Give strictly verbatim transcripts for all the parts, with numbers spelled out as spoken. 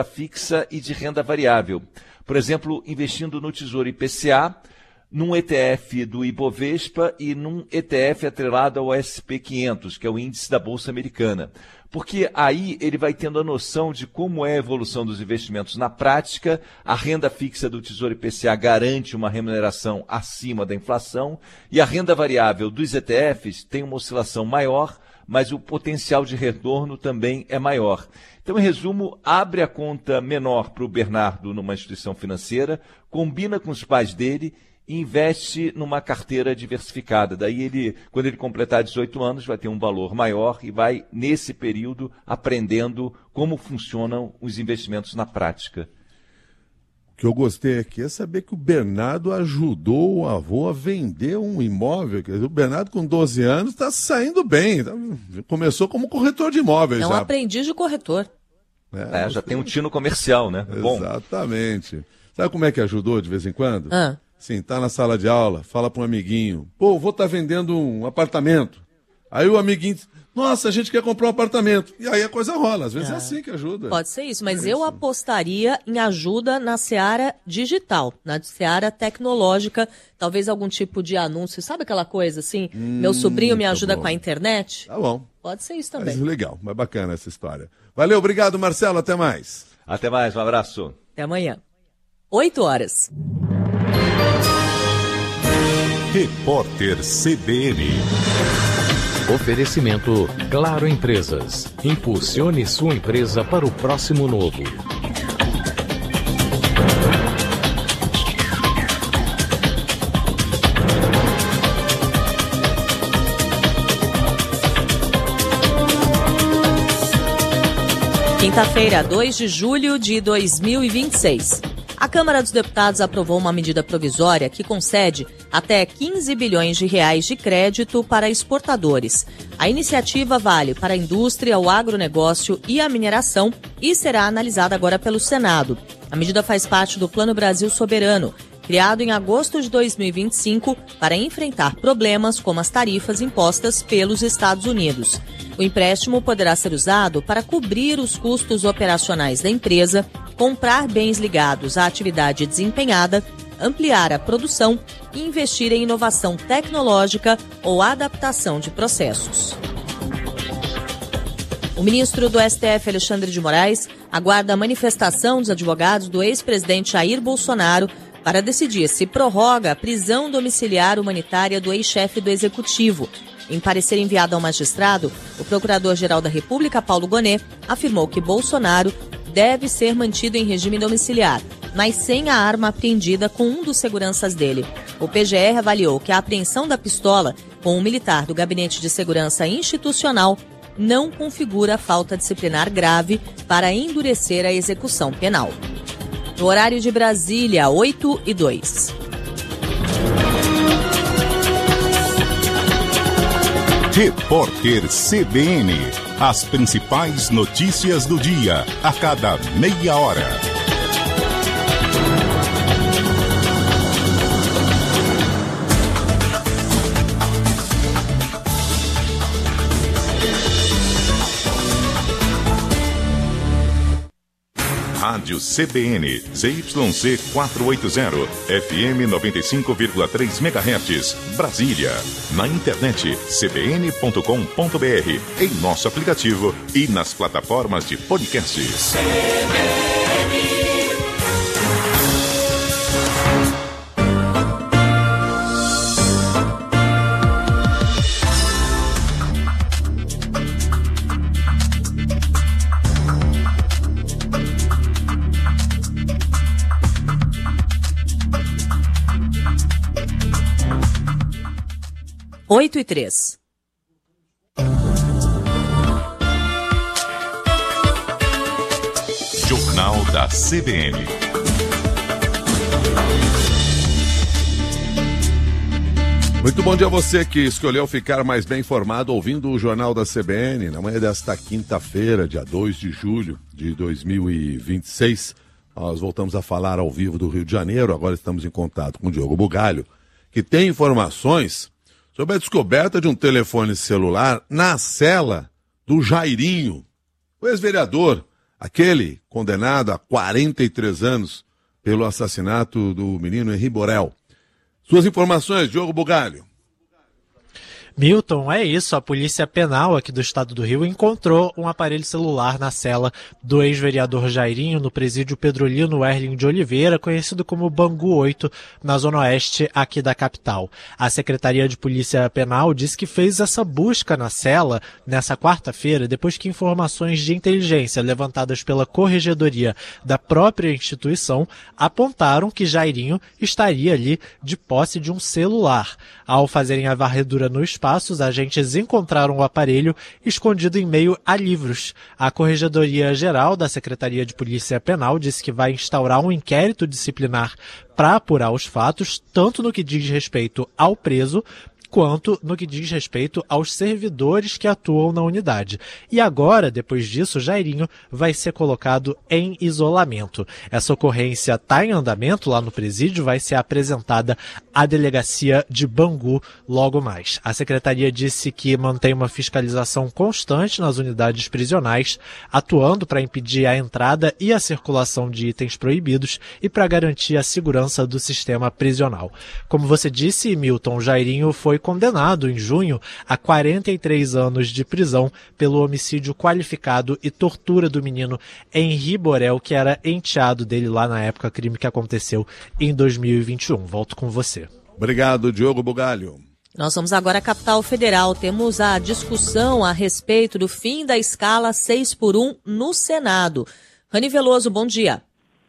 fixa e de renda variável. Por exemplo, investindo no Tesouro I P C A, num E T F do Ibovespa e num E T F atrelado ao S P quinhentos, que é o índice da Bolsa Americana. Porque aí ele vai tendo a noção de como é a evolução dos investimentos na prática. A renda fixa do Tesouro I P C A garante uma remuneração acima da inflação e a renda variável dos E T Fs tem uma oscilação maior, mas o potencial de retorno também é maior. Então, em resumo, abre a conta menor para o Bernardo numa instituição financeira, combina com os pais dele e investe numa carteira diversificada. Daí, ele, quando ele completar dezoito anos, vai ter um valor maior e vai, nesse período, aprendendo como funcionam os investimentos na prática. O que eu gostei aqui é saber que o Bernardo ajudou o avô a vender um imóvel. O Bernardo, com doze anos, está saindo bem. Começou como corretor de imóveis. É um já. aprendiz de corretor. É, é, já tem um tino comercial, né? Exatamente. Bom. Sabe como é que ajudou de vez em quando? Ah. Sim, tá na sala de aula, fala para um amiguinho, pô, vou estar tá vendendo um apartamento. Aí o amiguinho diz, nossa, a gente quer comprar um apartamento. E aí a coisa rola, às vezes é, é assim que ajuda. Pode ser isso, mas é eu isso. apostaria em ajuda na seara digital, na seara tecnológica, talvez algum tipo de anúncio, sabe aquela coisa assim, hum, meu sobrinho me ajuda tá com a internet? Tá bom. Pode ser isso também. Mas legal, mas bacana essa história. Valeu, obrigado Marcelo, até mais. Até mais, um abraço. Até amanhã. oito horas. Repórter C B N. Oferecimento Claro Empresas. Impulsione sua empresa para o próximo novo. Quinta-feira, dois de julho de dois mil e vinte e seis. A Câmara dos Deputados aprovou uma medida provisória que concede até quinze bilhões de reais de crédito para exportadores. A iniciativa vale para a indústria, o agronegócio e a mineração e será analisada agora pelo Senado. A medida faz parte do Plano Brasil Soberano, criado em agosto de dois mil e vinte e cinco para enfrentar problemas como as tarifas impostas pelos Estados Unidos. O empréstimo poderá ser usado para cobrir os custos operacionais da empresa, comprar bens ligados à atividade desempenhada, ampliar a produção e investir em inovação tecnológica ou adaptação de processos. O ministro do S T F, Alexandre de Moraes, aguarda a manifestação dos advogados do ex-presidente Jair Bolsonaro para decidir se prorroga a prisão domiciliar humanitária do ex-chefe do Executivo. Em parecer enviado ao magistrado, o Procurador-Geral da República, Paulo Gonet, afirmou que Bolsonaro deve ser mantido em regime domiciliar, mas sem a arma apreendida com um dos seguranças dele. O P G R avaliou que a apreensão da pistola com um militar do Gabinete de Segurança Institucional não configura falta disciplinar grave para endurecer a execução penal. No horário de Brasília, oito e dois. Repórter C B N. As principais notícias do dia, a cada meia hora. Rádio C B N, Z Y C quatrocentos e oitenta, F M noventa e cinco vírgula três megahertz, Brasília. Na internet, c b n ponto com ponto b r, em nosso aplicativo e nas plataformas de podcasts. oito e três. Jornal da C B N. Muito bom dia a você que escolheu ficar mais bem informado ouvindo o Jornal da C B N na manhã desta quinta-feira, dia dois de julho de dois mil e vinte e seis. Nós voltamos a falar ao vivo do Rio de Janeiro, agora estamos em contato com o Diogo Bugalho, que tem informações sobre a descoberta de um telefone celular na cela do Jairinho, o ex-vereador aquele condenado a quarenta e três anos pelo assassinato do menino Henri Borel. Suas informações, Diogo Bugalho. Milton, é isso. A Polícia Penal aqui do estado do Rio encontrou um aparelho celular na cela do ex-vereador Jairinho no presídio Pedrolino Erling de Oliveira, conhecido como Bangu oito, na zona oeste aqui da capital. A Secretaria de Polícia Penal disse que fez essa busca na cela nessa quarta-feira, depois que informações de inteligência levantadas pela corregedoria da própria instituição apontaram que Jairinho estaria ali de posse de um celular. Ao fazerem a varredura no espaço, os agentes encontraram o aparelho escondido em meio a livros. A Corregedoria Geral da Secretaria de Polícia Penal disse que vai instaurar um inquérito disciplinar para apurar os fatos, tanto no que diz respeito ao preso, quanto no que diz respeito aos servidores que atuam na unidade. E agora, depois disso, Jairinho vai ser colocado em isolamento. Essa ocorrência está em andamento lá no presídio, vai ser apresentada à delegacia de Bangu logo mais. A secretaria disse que mantém uma fiscalização constante nas unidades prisionais, atuando para impedir a entrada e a circulação de itens proibidos e para garantir a segurança do sistema prisional. Como você disse, Milton, Jairinho foi condenado em junho a quarenta e três anos de prisão pelo homicídio qualificado e tortura do menino Henri Borel, que era enteado dele lá na época, crime que aconteceu em dois mil e vinte e um. Volto com você. Obrigado, Diogo Bugalho. Nós vamos agora à capital federal. Temos a discussão a respeito do fim da escala seis por um no Senado. Rani Veloso, bom dia.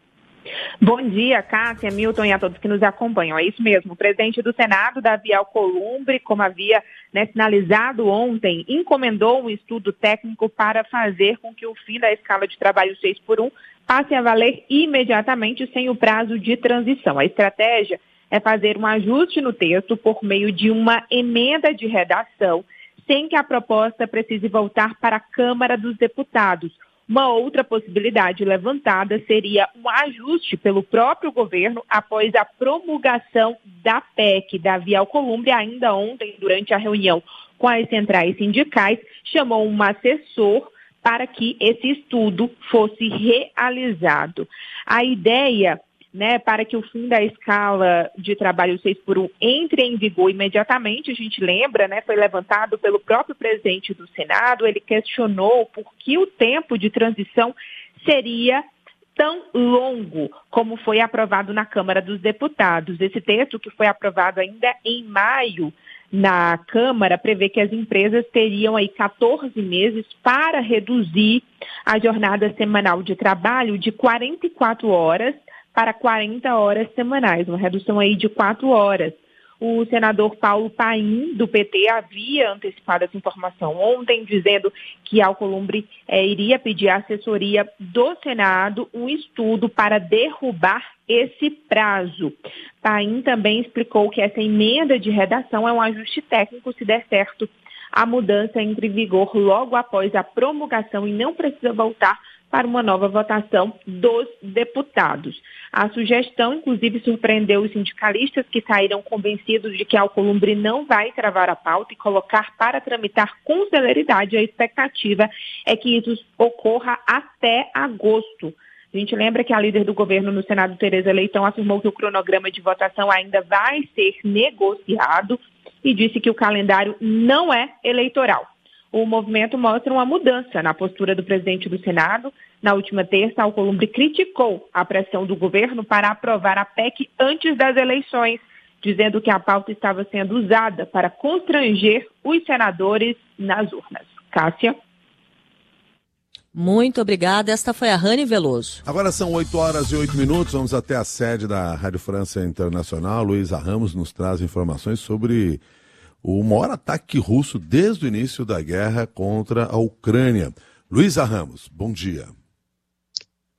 Bom dia, Cássia, Milton e a todos que nos acompanham. É isso mesmo, o presidente do Senado, Davi Alcolumbre, como havia né, sinalizado ontem, encomendou um estudo técnico para fazer com que o fim da escala de trabalho seis por um passe a valer imediatamente sem o prazo de transição. A estratégia é fazer um ajuste no texto por meio de uma emenda de redação, sem que a proposta precise voltar para a Câmara dos Deputados. Uma outra possibilidade levantada seria um ajuste pelo próprio governo após a promulgação da P E C. Davi Alcolumbre, ainda ontem, durante a reunião com as centrais sindicais, chamou um assessor para que esse estudo fosse realizado. A ideia, né, para que o fim da escala de trabalho seis por um entre em vigor imediatamente, a gente lembra, né, foi levantado pelo próprio presidente do Senado. Ele questionou por que o tempo de transição seria tão longo como foi aprovado na Câmara dos Deputados. Esse texto, que foi aprovado ainda em maio na Câmara, prevê que as empresas teriam aí quatorze meses para reduzir a jornada semanal de trabalho de quarenta e quatro horas para quarenta horas semanais, uma redução aí de quatro horas. O senador Paulo Paim, do P T, havia antecipado essa informação ontem, dizendo que Alcolumbre eh, iria pedir à assessoria do Senado um estudo para derrubar esse prazo. Paim também explicou que essa emenda de redação é um ajuste técnico. Se der certo, a mudança entra em vigor logo após a promulgação e não precisa voltar para uma nova votação dos deputados. A sugestão, inclusive, surpreendeu os sindicalistas, que saíram convencidos de que Alcolumbre não vai travar a pauta e colocar para tramitar com celeridade. A expectativa é que isso ocorra até agosto. A gente lembra que a líder do governo no Senado, Tereza Leitão, afirmou que o cronograma de votação ainda vai ser negociado e disse que o calendário não é eleitoral. O movimento mostra uma mudança na postura do presidente do Senado. Na última terça, Alcolumbre criticou a pressão do governo para aprovar a P E C antes das eleições, dizendo que a pauta estava sendo usada para constranger os senadores nas urnas. Cássia. Muito obrigada. Esta foi a Rani Veloso. Agora são oito horas e oito minutos. Vamos até a sede da Rádio França Internacional. Luísa Ramos nos traz informações sobre o maior ataque russo desde o início da guerra contra a Ucrânia. Luísa Ramos, bom dia.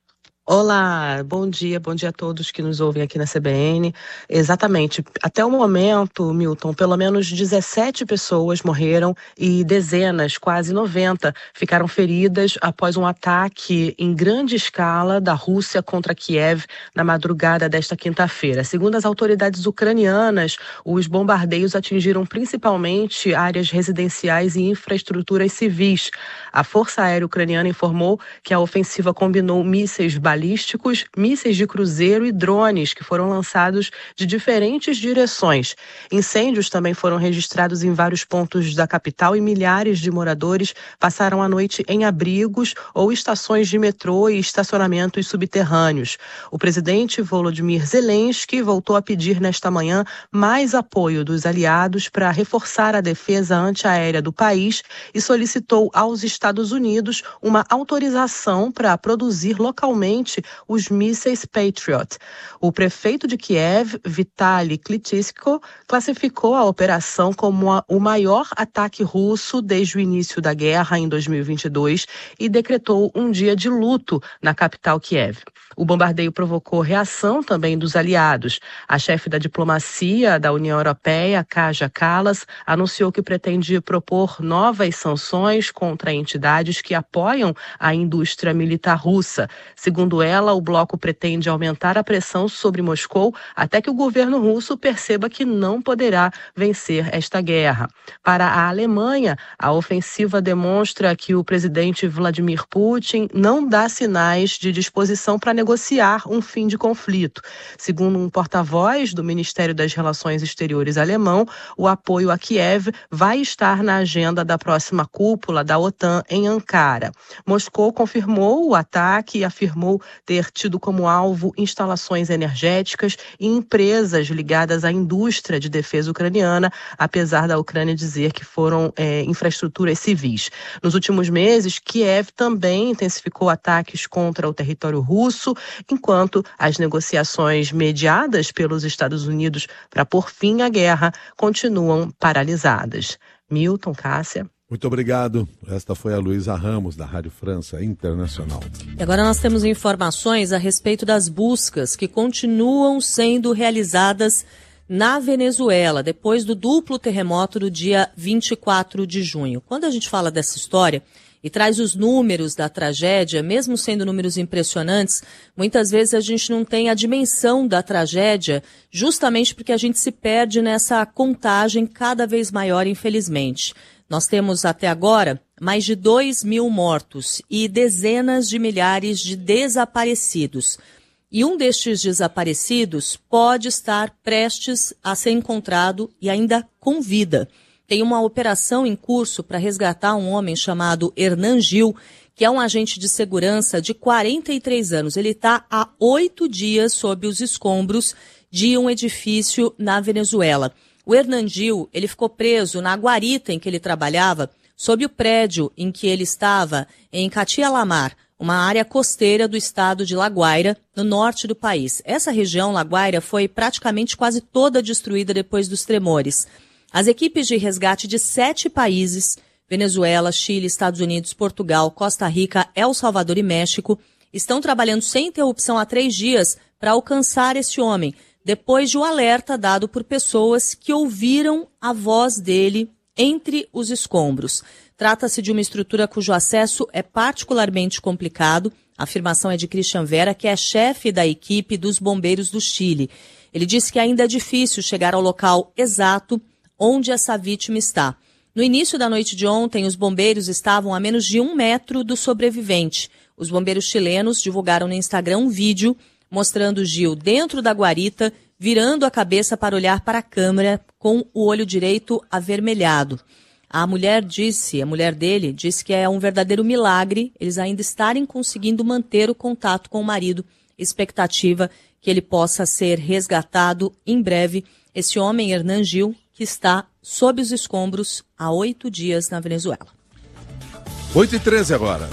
Olá, bom dia, bom dia a todos que nos ouvem aqui na C B N. Exatamente, até o momento, Milton, pelo menos dezessete pessoas morreram e dezenas, quase noventa, ficaram feridas após um ataque em grande escala da Rússia contra Kiev na madrugada desta quinta-feira. Segundo as autoridades ucranianas, os bombardeios atingiram principalmente áreas residenciais e infraestruturas civis. A Força Aérea Ucraniana informou que a ofensiva combinou mísseis balísticos, mísseis de cruzeiro e drones que foram lançados de diferentes direções. Incêndios também foram registrados em vários pontos da capital e milhares de moradores passaram a noite em abrigos ou estações de metrô e estacionamentos subterrâneos. O presidente Volodymyr Zelensky voltou a pedir nesta manhã mais apoio dos aliados para reforçar a defesa antiaérea do país e solicitou aos Estados Unidos uma autorização para produzir localmente os mísseis Patriot. O prefeito de Kiev, Vitaly Klitschko, classificou a operação como a, o maior ataque russo desde o início da guerra em dois mil e vinte e dois e decretou um dia de luto na capital Kiev. O bombardeio provocou reação também dos aliados. A chefe da diplomacia da União Europeia, Kaja Kallas, anunciou que pretende propor novas sanções contra entidades que apoiam a indústria militar russa. Segundo ela, o bloco pretende aumentar a pressão sobre Moscou até que o governo russo perceba que não poderá vencer esta guerra. Para a Alemanha, a ofensiva demonstra que o presidente Vladimir Putin não dá sinais de disposição para negociar um fim de conflito. Segundo um porta-voz do Ministério das Relações Exteriores alemão, o apoio a Kiev vai estar na agenda da próxima cúpula da OTAN em Ankara. Moscou confirmou o ataque e afirmou ter tido como alvo instalações energéticas e empresas ligadas à indústria de defesa ucraniana, apesar da Ucrânia dizer que foram é, infraestruturas civis. Nos últimos meses, Kiev também intensificou ataques contra o território russo, enquanto as negociações mediadas pelos Estados Unidos para pôr fim à guerra continuam paralisadas. Milton, Cássia. Muito obrigado. Esta foi a Luísa Ramos, da Rádio França Internacional. E agora nós temos informações a respeito das buscas que continuam sendo realizadas na Venezuela, depois do duplo terremoto do dia vinte e quatro de junho. Quando a gente fala dessa história e traz os números da tragédia, mesmo sendo números impressionantes, muitas vezes a gente não tem a dimensão da tragédia, justamente porque a gente se perde nessa contagem cada vez maior, infelizmente. Nós temos até agora mais de dois mil mortos e dezenas de milhares de desaparecidos. E um destes desaparecidos pode estar prestes a ser encontrado e ainda com vida. Tem uma operação em curso para resgatar um homem chamado Hernan Gil, que é um agente de segurança de quarenta e três anos. Ele está há oito dias sob os escombros de um edifício na Venezuela. O Hernan Gil, ele ficou preso na guarita em que ele trabalhava, sob o prédio em que ele estava em Catialamar, uma área costeira do estado de La Guaira, no norte do país. Essa região, La Guaira, foi praticamente quase toda destruída depois dos tremores. As equipes de resgate de sete países, Venezuela, Chile, Estados Unidos, Portugal, Costa Rica, El Salvador e México, estão trabalhando sem interrupção há três dias para alcançar esse homem, depois de um alerta dado por pessoas que ouviram a voz dele entre os escombros. Trata-se de uma estrutura cujo acesso é particularmente complicado. A afirmação é de Christian Vera, que é chefe da equipe dos bombeiros do Chile. Ele disse que ainda é difícil chegar ao local exato onde essa vítima está. No início da noite de ontem, os bombeiros estavam a menos de um metro do sobrevivente. Os bombeiros chilenos divulgaram no Instagram um vídeo mostrando Gil dentro da guarita, virando a cabeça para olhar para a câmera com o olho direito avermelhado. A mulher disse, a mulher dele, disse que é um verdadeiro milagre eles ainda estarem conseguindo manter o contato com o marido, expectativa que ele possa ser resgatado em breve. Esse homem, Hernan Gil, que está sob os escombros há oito dias na Venezuela. oito e treze agora.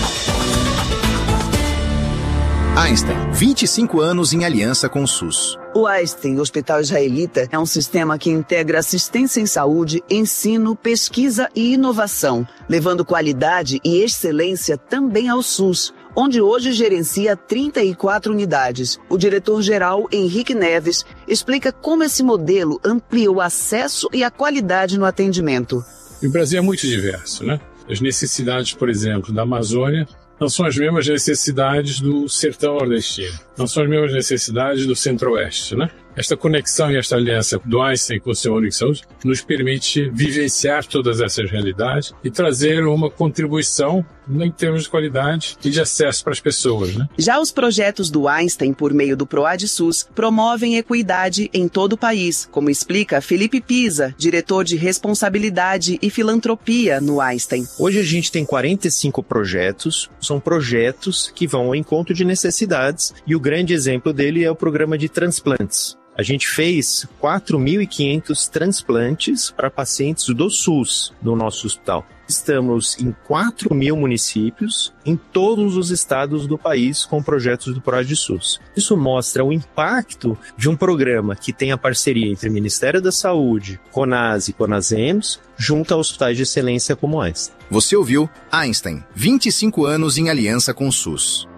Einstein, vinte e cinco anos em aliança com o SUS. O Einstein Hospital Israelita é um sistema que integra assistência em saúde, ensino, pesquisa e inovação, levando qualidade e excelência também ao SUS, onde hoje gerencia trinta e quatro unidades. O diretor-geral, Henrique Neves, explica como esse modelo amplia o acesso e a qualidade no atendimento. O Brasil é muito diverso, né? As necessidades, por exemplo, da Amazônia não são as mesmas necessidades do sertão nordestino, não são as mesmas necessidades do centro-oeste, né? Esta conexão e esta aliança do Einstein com o Sistema Único de Saúde nos permite vivenciar todas essas realidades e trazer uma contribuição em termos de qualidade e de acesso para as pessoas, né? Já os projetos do Einstein, por meio do ProAdSUS, promovem equidade em todo o país, como explica Felipe Pisa, diretor de Responsabilidade e Filantropia no Einstein. Hoje a gente tem quarenta e cinco projetos, são projetos que vão ao encontro de necessidades e o grande exemplo dele é o programa de transplantes. A gente fez quatro mil e quinhentos transplantes para pacientes do SUS no nosso hospital. Estamos em quatro mil municípios, em todos os estados do país, com projetos do ProAdSUS. Isso mostra o impacto de um programa que tem a parceria entre o Ministério da Saúde, CONAS e CONASEMS, junto a hospitais de excelência como esse. Você ouviu Einstein, vinte e cinco anos em aliança com o SUS.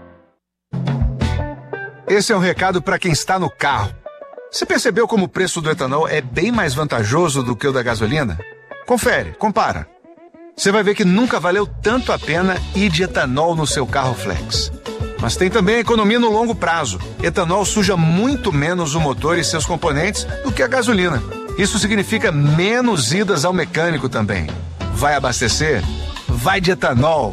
Esse é um recado para quem está no carro. Você percebeu como o preço do etanol é bem mais vantajoso do que o da gasolina? Confere, compara. Você vai ver que nunca valeu tanto a pena ir de etanol no seu carro flex. Mas tem também a economia no longo prazo. Etanol suja muito menos o motor e seus componentes do que a gasolina. Isso significa menos idas ao mecânico também. Vai abastecer? Vai de etanol.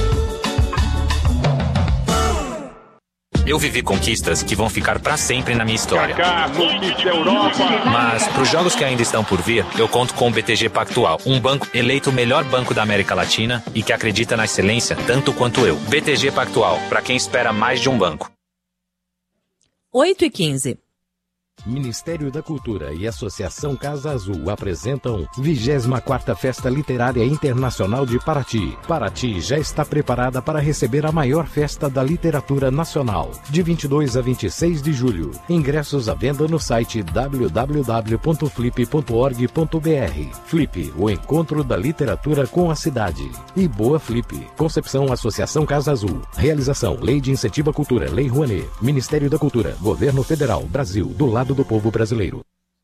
Eu vivi conquistas que vão ficar pra sempre na minha história. Kaká, conquista Europa. Mas, pros jogos que ainda estão por vir, eu conto com o B T G Pactual, um banco eleito o melhor banco da América Latina e que acredita na excelência tanto quanto eu. B T G Pactual, pra quem espera mais de um banco. oito e quinze. Ministério da Cultura e Associação Casa Azul apresentam vigésima quarta Festa Literária Internacional de Paraty. Paraty já está preparada para receber a maior festa da literatura nacional, de vinte e dois a vinte e seis de julho. Ingressos à venda no site w w w ponto flip ponto org ponto b r. Flip, o encontro da literatura com a cidade. E boa Flip. Concepção Associação Casa Azul. Realização Lei de Incentivo à Cultura, Lei Rouanet. Ministério da Cultura, Governo Federal, Brasil, do lado do povo brasileiro.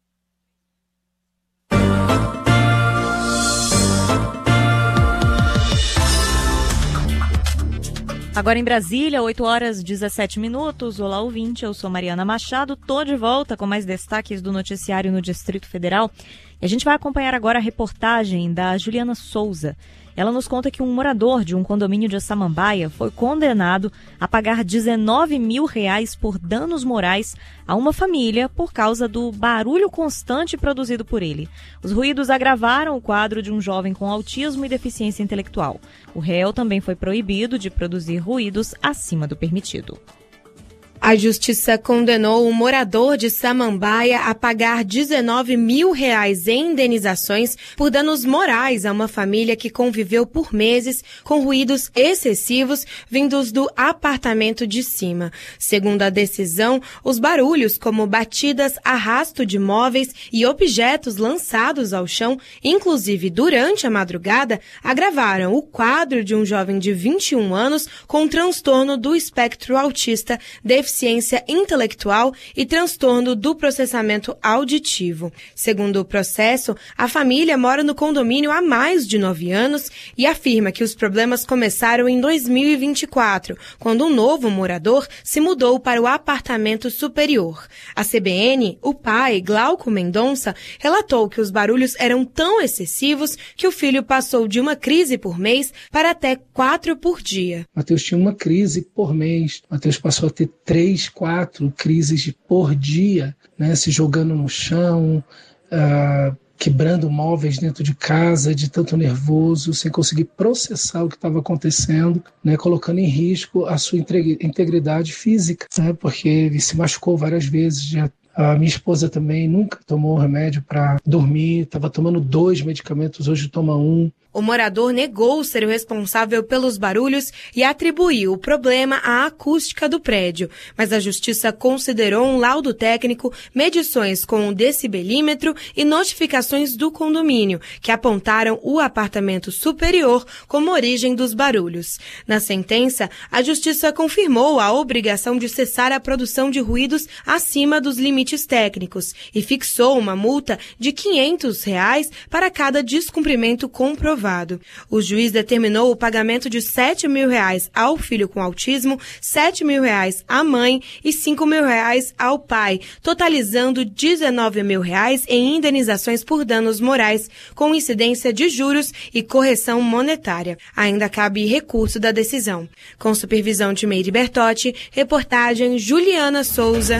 Agora em Brasília, oito horas e dezessete minutos. Olá, ouvinte, eu sou Mariana Machado, tô de volta com mais destaques do noticiário no Distrito Federal. E a gente vai acompanhar agora a reportagem da Juliana Souza. Ela nos conta que um morador de um condomínio de Samambaia foi condenado a pagar dezenove mil reais por danos morais a uma família por causa do barulho constante produzido por ele. Os ruídos agravaram o quadro de um jovem com autismo e deficiência intelectual. O réu também foi proibido de produzir ruídos acima do permitido. A justiça condenou um morador de Samambaia a pagar dezenove mil reais em indenizações por danos morais a uma família que conviveu por meses com ruídos excessivos vindos do apartamento de cima. Segundo a decisão, os barulhos como batidas, arrasto de móveis e objetos lançados ao chão, inclusive durante a madrugada, agravaram o quadro de um jovem de vinte e um anos com transtorno do espectro autista, deficiência deficiência intelectual e transtorno do processamento auditivo. Segundo o processo, a família mora no condomínio há mais de nove anos e afirma que os problemas começaram em dois mil e vinte e quatro, quando um novo morador se mudou para o apartamento superior. A C B N, o pai, Glauco Mendonça, relatou que os barulhos eram tão excessivos que o filho passou de uma crise por mês para até quatro por dia. Matheus tinha uma crise por mês. Matheus passou a ter três, quatro crises por dia, né, se jogando no chão, uh, quebrando móveis dentro de casa, de tanto nervoso, sem conseguir processar o que estava acontecendo, né, colocando em risco a sua integridade física, né, porque ele se machucou várias vezes. Já a minha esposa também nunca tomou remédio para dormir, estava tomando dois medicamentos, hoje toma um. O morador negou ser o responsável pelos barulhos e atribuiu o problema à acústica do prédio, mas a justiça considerou um laudo técnico, medições com o decibelímetro e notificações do condomínio, que apontaram o apartamento superior como origem dos barulhos. Na sentença, a justiça confirmou a obrigação de cessar a produção de ruídos acima dos limites técnicos e fixou uma multa de quinhentos reais para cada descumprimento comprovado. O juiz determinou o pagamento de sete mil reais ao filho com autismo, sete mil reais à mãe e cinco mil reais ao pai, totalizando dezenove mil reais em indenizações por danos morais, com incidência de juros e correção monetária. Ainda cabe recurso da decisão. Com supervisão de Meire Bertotti, reportagem Juliana Souza.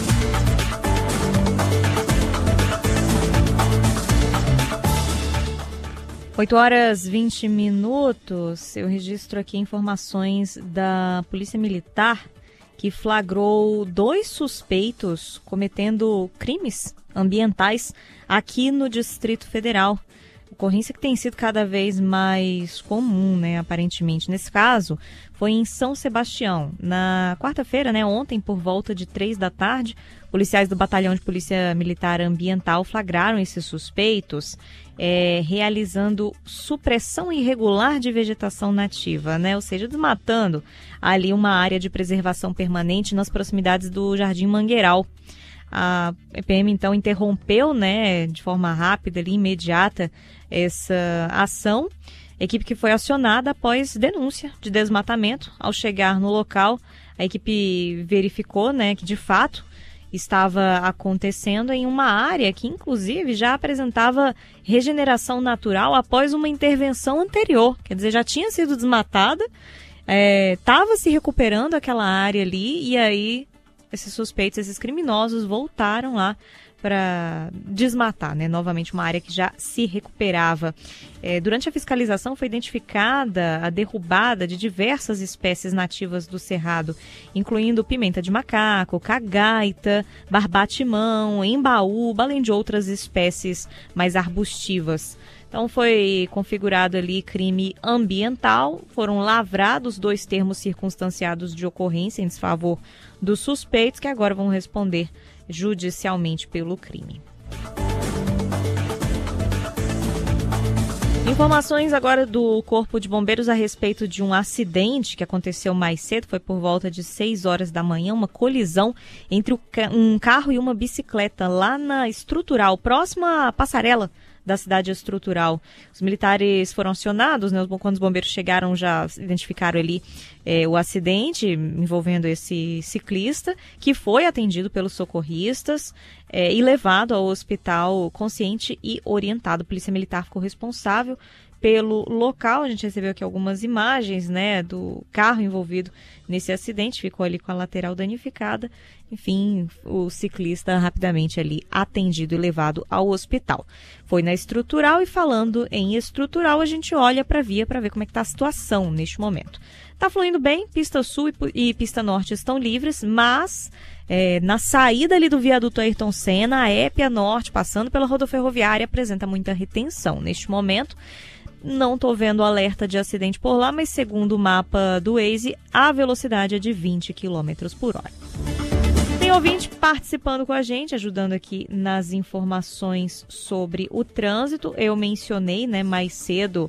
oito horas e vinte minutos, eu registro aqui informações da Polícia Militar que flagrou dois suspeitos cometendo crimes ambientais aqui no Distrito Federal. Ocorrência que tem sido cada vez mais comum, né, aparentemente. Nesse caso, foi em São Sebastião. Na quarta-feira, né, ontem, por volta de três da tarde, policiais do Batalhão de Polícia Militar Ambiental flagraram esses suspeitos é, realizando supressão irregular de vegetação nativa, né, ou seja, desmatando ali uma área de preservação permanente nas proximidades do Jardim Mangueiral. A E P M, então, interrompeu, né, de forma rápida e imediata essa ação. Equipe que foi acionada após denúncia de desmatamento. Ao chegar no local, a equipe verificou, né, que de fato estava acontecendo em uma área que, inclusive, já apresentava regeneração natural após uma intervenção anterior. Quer dizer, já tinha sido desmatada, estava é, se recuperando aquela área ali e aí esses suspeitos, esses criminosos voltaram lá para desmatar, né, novamente uma área que já se recuperava. É, durante a fiscalização foi identificada a derrubada de diversas espécies nativas do Cerrado, incluindo pimenta de macaco, cagaita, barbatimão, embaúba, além de outras espécies mais arbustivas. Então foi configurado ali crime ambiental, foram lavrados dois termos circunstanciados de ocorrência em desfavor dos suspeitos, que agora vão responder judicialmente pelo crime. Informações agora do Corpo de Bombeiros a respeito de um acidente que aconteceu mais cedo, foi por volta de seis horas da manhã, uma colisão entre um carro e uma bicicleta lá na Estrutural, próxima à passarela da cidade estrutural. Os militares foram acionados, né? Quando os bombeiros chegaram já identificaram ali é, o acidente envolvendo esse ciclista, que foi atendido pelos socorristas é, e levado ao hospital consciente e orientado. A Polícia Militar ficou responsável pelo local. A gente recebeu aqui algumas imagens, né, do carro envolvido nesse acidente, ficou ali com a lateral danificada. Enfim, o ciclista rapidamente ali atendido e levado ao hospital. Foi na Estrutural, e falando em Estrutural, a gente olha para a via para ver como é que está a situação neste momento. Está fluindo bem, pista sul e, e pista norte estão livres, mas é, na saída ali do viaduto Ayrton Senna, a Épia Norte, passando pela rodoferroviária, apresenta muita retenção neste momento. Não estou vendo alerta de acidente por lá, mas segundo o mapa do Waze, a velocidade é de vinte quilômetros por hora. Tem ouvinte participando com a gente, ajudando aqui nas informações sobre o trânsito. Eu mencionei, né, mais cedo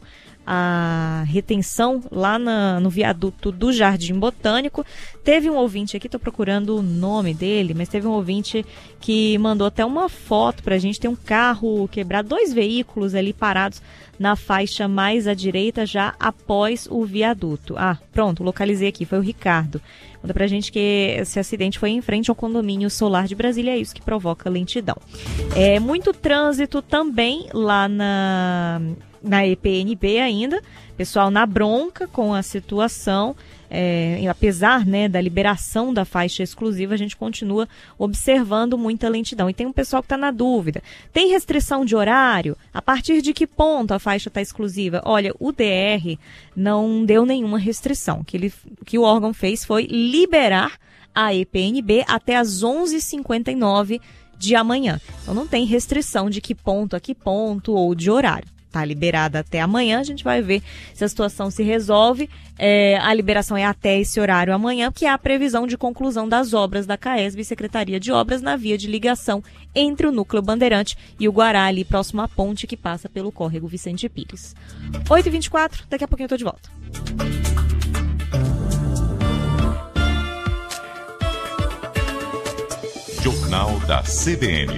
a retenção lá na, no viaduto do Jardim Botânico. Teve um ouvinte aqui, estou procurando o nome dele, mas teve um ouvinte que mandou até uma foto para a gente. Tem um carro quebrado, dois veículos ali parados na faixa mais à direita, já após o viaduto. Ah, pronto, localizei aqui, foi o Ricardo. Conta pra gente que esse acidente foi em frente ao condomínio Solar de Brasília, é isso que provoca lentidão. É muito trânsito também lá na, na E P N B ainda, pessoal na bronca com a situação. É, apesar, né, da liberação da faixa exclusiva, a gente continua observando muita lentidão. E tem um pessoal que está na dúvida. Tem restrição de horário? A partir de que ponto a faixa está exclusiva? Olha, o D R não deu nenhuma restrição. O que, ele, o que o órgão fez foi liberar a E P N B até às onze e cinquenta e nove de amanhã. Então não tem restrição de que ponto a que ponto ou de horário. está liberada até amanhã, a gente vai ver se a situação se resolve. É, a liberação é até esse horário amanhã, que é a previsão de conclusão das obras da CAESB e Secretaria de Obras na via de ligação entre o Núcleo Bandeirante e o Guará, ali próximo à ponte que passa pelo córrego Vicente Pires. oito e vinte e quatro, daqui a pouquinho eu tô de volta. Jornal da C B N.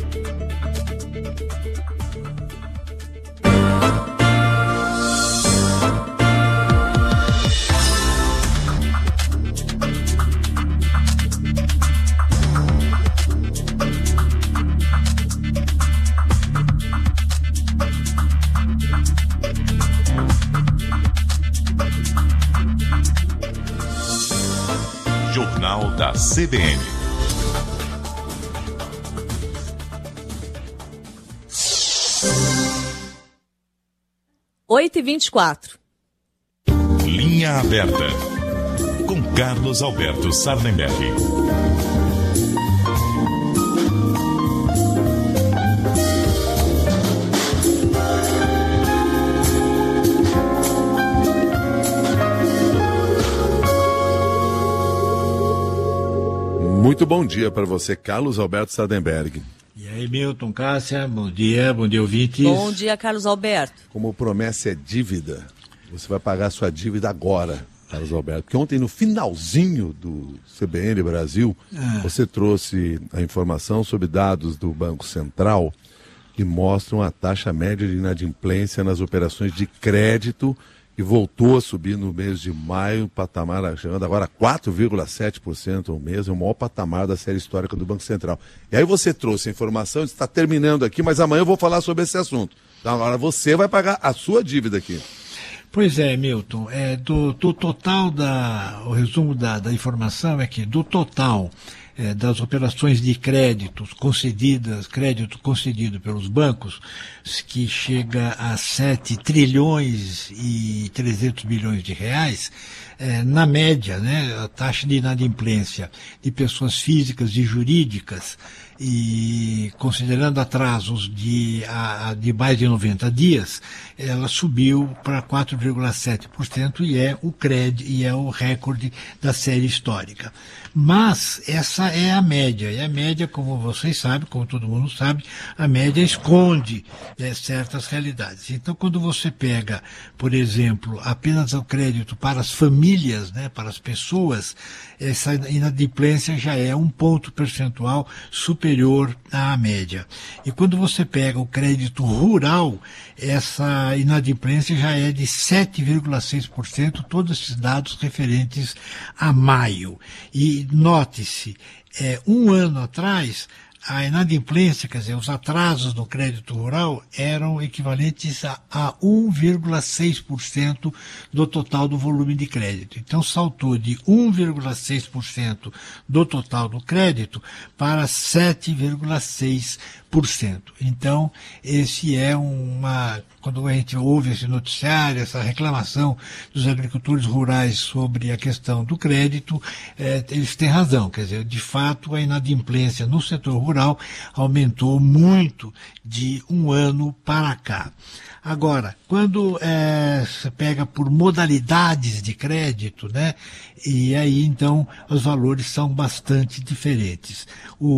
Jornal da C B N. oito e vinte e quatro. Linha aberta. Com Carlos Alberto Sardenberg. Muito bom dia para você, Carlos Alberto Sardenberg. E aí, Milton, Cássia, bom dia, bom dia, ouvintes. Bom dia, Carlos Alberto. Como promessa é dívida, você vai pagar sua dívida agora, Carlos Alberto. Porque ontem, no finalzinho do C B N Brasil, ah. você trouxe a informação sobre dados do Banco Central que mostram a taxa média de inadimplência nas operações de crédito e voltou a subir no mês de maio, patamar chegando agora a quatro vírgula sete por cento ao mês, é o maior patamar da série histórica do Banco Central. E aí você trouxe a informação, está terminando aqui, mas amanhã eu vou falar sobre esse assunto. Então agora você vai pagar a sua dívida aqui. Pois é, Milton, é, do, do total, da, o resumo da, da informação é que do total é, das operações de créditos concedidas, crédito concedido pelos bancos, que chega a sete trilhões e trezentos bilhões de reais, é, na média, né, a taxa de inadimplência de pessoas físicas e jurídicas, e considerando atrasos de, a, de mais de noventa dias, ela subiu para quatro vírgula sete por cento e é o crédito e é o recorde da série histórica. Mas essa é a média, e a média, como vocês sabem, como todo mundo sabe, a média esconde né, certas realidades. Então, quando você pega, por exemplo, apenas o crédito para as famílias, né, para as pessoas, essa inadimplência já é um ponto percentual superior à média. E quando você pega o crédito rural, essa inadimplência já é de sete vírgula seis por cento, todos esses dados referentes a maio. E note-se, é, um ano atrás, a inadimplência, quer dizer, os atrasos no crédito rural eram equivalentes a, a um vírgula seis por cento do total do volume de crédito. Então saltou de um vírgula seis por cento do total do crédito para sete vírgula seis por cento. Então, esse é uma... Quando a gente ouve esse noticiário, essa reclamação dos agricultores rurais sobre a questão do crédito, é, eles têm razão. Quer dizer, de fato, a inadimplência no setor rural aumentou muito de um ano para cá. Agora, quando é, você pega por modalidades de crédito, né, e aí então os valores são bastante diferentes.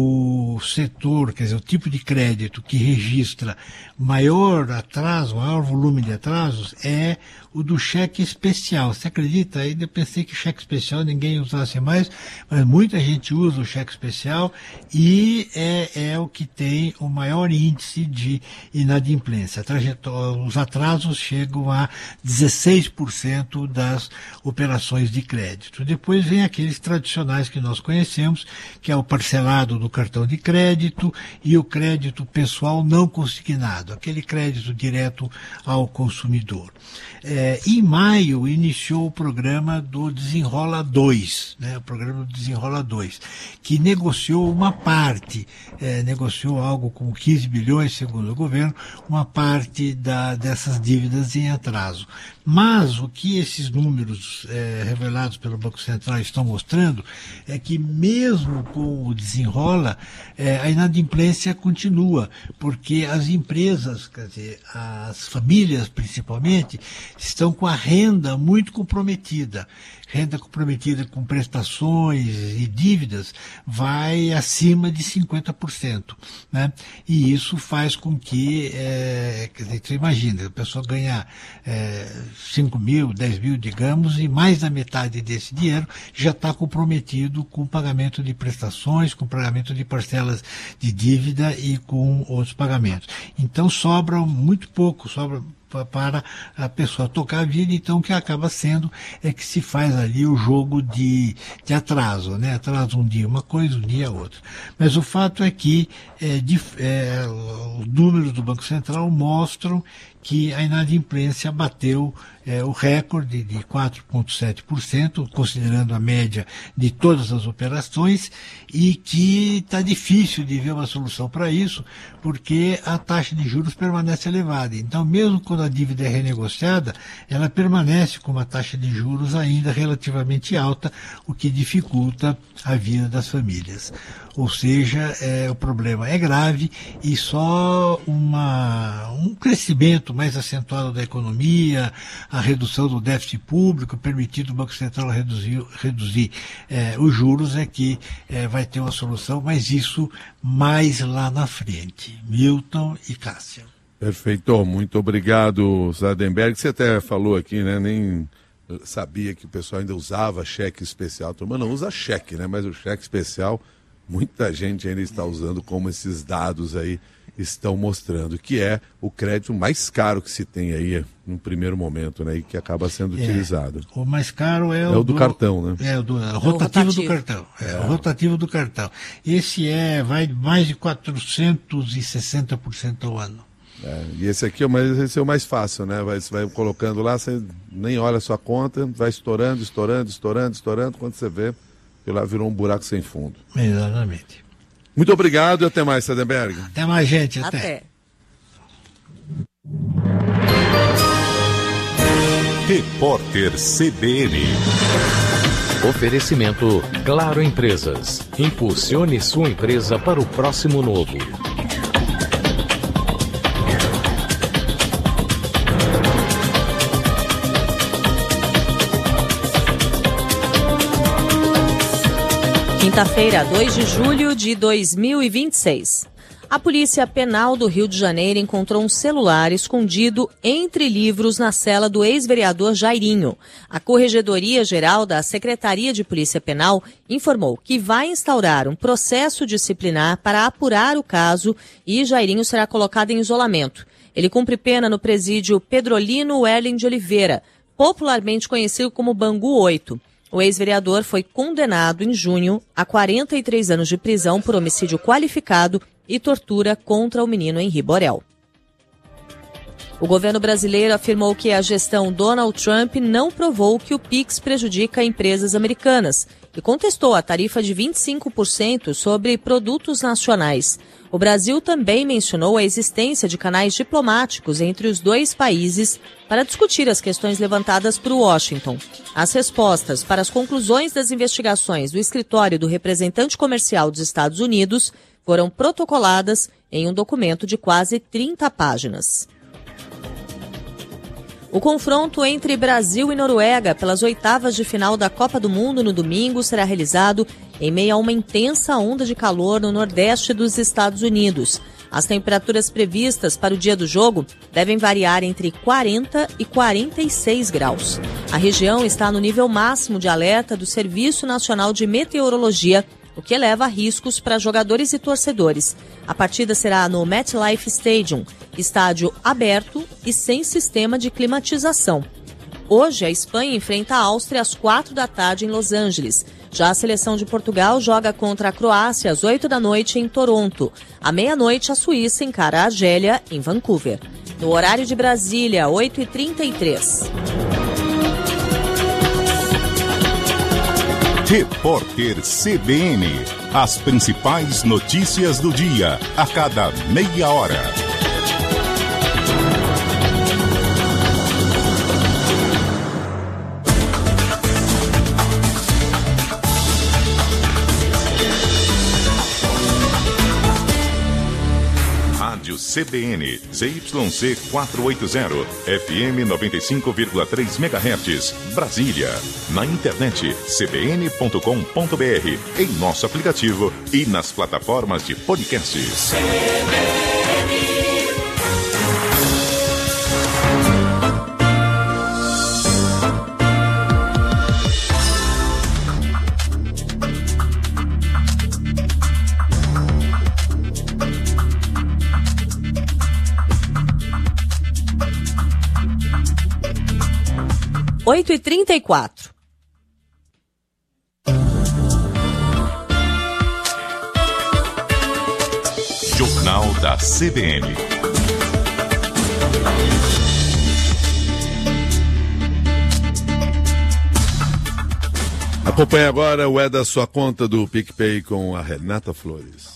O setor, quer dizer, o tipo de crédito que registra maior atraso, maior volume de atrasos é o do cheque especial. Você acredita? Ainda pensei que cheque especial ninguém usasse mais, mas muita gente usa o cheque especial e é, é o que tem o maior índice de inadimplência. A trajetória, os atrasos chegam a dezesseis por cento das operações de crédito. Depois vem aqueles tradicionais que nós conhecemos, que é o parcelado do cartão de crédito e o crédito pessoal não consignado, aquele crédito direto ao consumidor. É, em maio iniciou o programa do Desenrola dois, né, o programa do Desenrola dois, que negociou uma parte, é, negociou algo com quinze bilhões, segundo o governo, uma parte da, dessas dívidas em atraso. Mas o que esses números é, revelados pelo Banco Central estão mostrando é que mesmo com o desenrola, é, a inadimplência continua, porque as empresas, quer dizer, as famílias principalmente, estão com a renda muito comprometida. Renda comprometida com prestações e dívidas vai acima de cinquenta por cento, né? E isso faz com que, é, quer dizer, você imagina, a pessoa ganhar é, cinco mil, dez mil, digamos, e mais da metade desse dinheiro já está comprometido com o pagamento de prestações, com o pagamento de parcelas de dívida e com outros pagamentos. Então sobra muito pouco, sobra para a pessoa tocar a vida, então o que acaba sendo é que se faz ali o jogo de, de atraso, né? Atraso um dia uma coisa, um dia outra. Mas o fato é que é, de, é, os números do Banco Central mostram que a inadimplência bateu é, o recorde de quatro vírgula sete por cento, considerando a média de todas as operações, e que está difícil de ver uma solução para isso, porque a taxa de juros permanece elevada. Então, mesmo quando a dívida é renegociada, ela permanece com uma taxa de juros ainda relativamente alta, o que dificulta a vida das famílias. Ou seja, é, o problema é grave e só uma, um crescimento mais acentuado da economia, a redução do déficit público, permitindo o Banco Central reduzir, reduzir é, os juros, é que é, vai ter uma solução, mas isso mais lá na frente. Milton e Cássia. Perfeito, muito obrigado, Sardenberg. Você até falou aqui, né, nem sabia que o pessoal ainda usava cheque especial. A turma não usa cheque, né, mas o cheque especial muita gente ainda está usando, como esses dados aí estão mostrando, que é o crédito mais caro que se tem aí no primeiro momento, né, e que acaba sendo é, utilizado. O mais caro é, é o do, do cartão, né? É o do é o rotativo, rotativo do cartão. É, é o rotativo do cartão. Esse é vai mais de quatrocentos e sessenta por cento ao ano. É, e esse aqui é o mais, esse é o mais fácil, né? Vai, você vai colocando lá, você nem olha a sua conta, vai estourando, estourando, estourando, estourando, quando você vê, que lá virou um buraco sem fundo. Exatamente. Muito obrigado e até mais, Sardenberg. Até mais, gente. Até. Até. Repórter C B N. Oferecimento Claro Empresas. Impulsione sua empresa para o próximo novo. Quinta-feira, dois de julho de dois mil e vinte e seis. A Polícia Penal do Rio de Janeiro encontrou um celular escondido entre livros na cela do ex-vereador Jairinho. A Corregedoria-Geral da Secretaria de Polícia Penal informou que vai instaurar um processo disciplinar para apurar o caso e Jairinho será colocado em isolamento. Ele cumpre pena no presídio Pedrolino Werling de Oliveira, popularmente conhecido como Bangu oito. O ex-vereador foi condenado em junho a quarenta e três anos de prisão por homicídio qualificado e tortura contra o menino Henri Borel. O governo brasileiro afirmou que a gestão Donald Trump não provou que o Pix prejudica empresas americanas e contestou a tarifa de vinte e cinco por cento sobre produtos nacionais. O Brasil também mencionou a existência de canais diplomáticos entre os dois países para discutir as questões levantadas por Washington. As respostas para as conclusões das investigações do escritório do representante comercial dos Estados Unidos foram protocoladas em um documento de quase trinta páginas. O confronto entre Brasil e Noruega pelas oitavas de final da Copa do Mundo no domingo será realizado em meio a uma intensa onda de calor no nordeste dos Estados Unidos. As temperaturas previstas para o dia do jogo devem variar entre quarenta e quarenta e seis graus. A região está no nível máximo de alerta do Serviço Nacional de Meteorologia, o que eleva riscos para jogadores e torcedores. A partida será no MetLife Stadium, estádio aberto e sem sistema de climatização. Hoje, a Espanha enfrenta a Áustria às quatro da tarde em Los Angeles. Já a seleção de Portugal joga contra a Croácia às oito da noite em Toronto. À meia-noite, a Suíça encara a Argélia em Vancouver. No horário de Brasília, oito e trinta e três. Repórter C B N. As principais notícias do dia, a cada meia hora. C B N, Z Y C quatrocentos e oitenta, F M noventa e cinco vírgula três megahertz, Brasília. Na internet, c b n ponto com ponto b r, em nosso aplicativo e nas plataformas de podcasts. oito e trinta e quatro. Jornal da C B N. Acompanhe agora o É da Sua Conta do PicPay com a Renata Flores.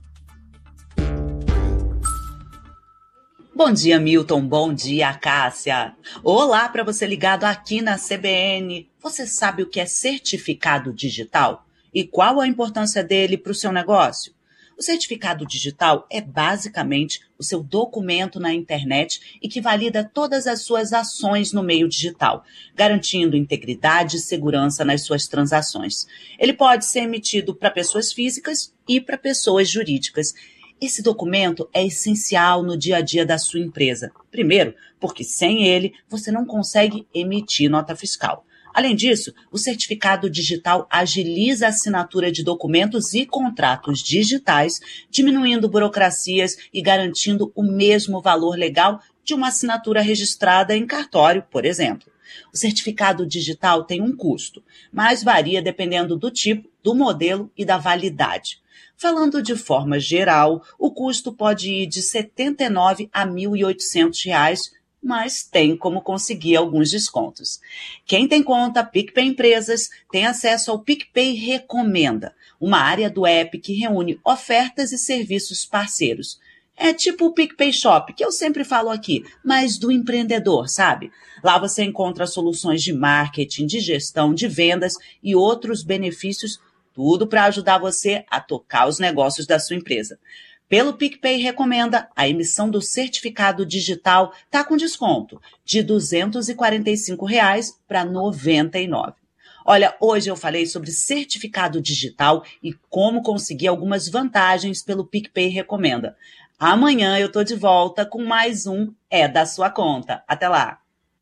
Bom dia, Milton. Bom dia, Cássia. Olá para você ligado aqui na C B N. Você sabe o que é certificado digital? E qual a importância dele para o seu negócio? O certificado digital é basicamente o seu documento na internet e que valida todas as suas ações no meio digital, garantindo integridade e segurança nas suas transações. Ele pode ser emitido para pessoas físicas e para pessoas jurídicas. Esse documento é essencial no dia a dia da sua empresa. Primeiro, porque sem ele você não consegue emitir nota fiscal. Além disso, o certificado digital agiliza a assinatura de documentos e contratos digitais, diminuindo burocracias e garantindo o mesmo valor legal de uma assinatura registrada em cartório, por exemplo. O certificado digital tem um custo, mas varia dependendo do tipo, do modelo e da validade. Falando de forma geral, o custo pode ir de setenta e nove reais a mil e oitocentos reais, mas tem como conseguir alguns descontos. Quem tem conta PicPay Empresas tem acesso ao PicPay Recomenda, uma área do app que reúne ofertas e serviços parceiros. É tipo o PicPay Shop, que eu sempre falo aqui, mas do empreendedor, sabe? Lá você encontra soluções de marketing, de gestão, de vendas e outros benefícios, tudo para ajudar você a tocar os negócios da sua empresa. Pelo PicPay Recomenda, a emissão do certificado digital está com desconto de duzentos e quarenta e cinco reais para noventa e nove reais. Olha, hoje eu falei sobre certificado digital e como conseguir algumas vantagens pelo PicPay Recomenda. Amanhã eu estou de volta com mais um É da Sua Conta. Até lá!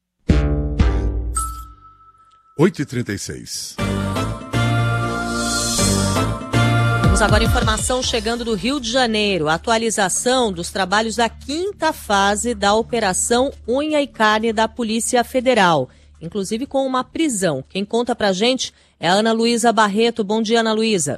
oito e trinta e seis. Temos agora informação chegando do Rio de Janeiro. Atualização dos trabalhos da quinta fase da Operação Unha e Carne da Polícia Federal, inclusive com uma prisão. Quem conta pra gente é a Ana Luísa Barreto. Bom dia, Ana Luísa.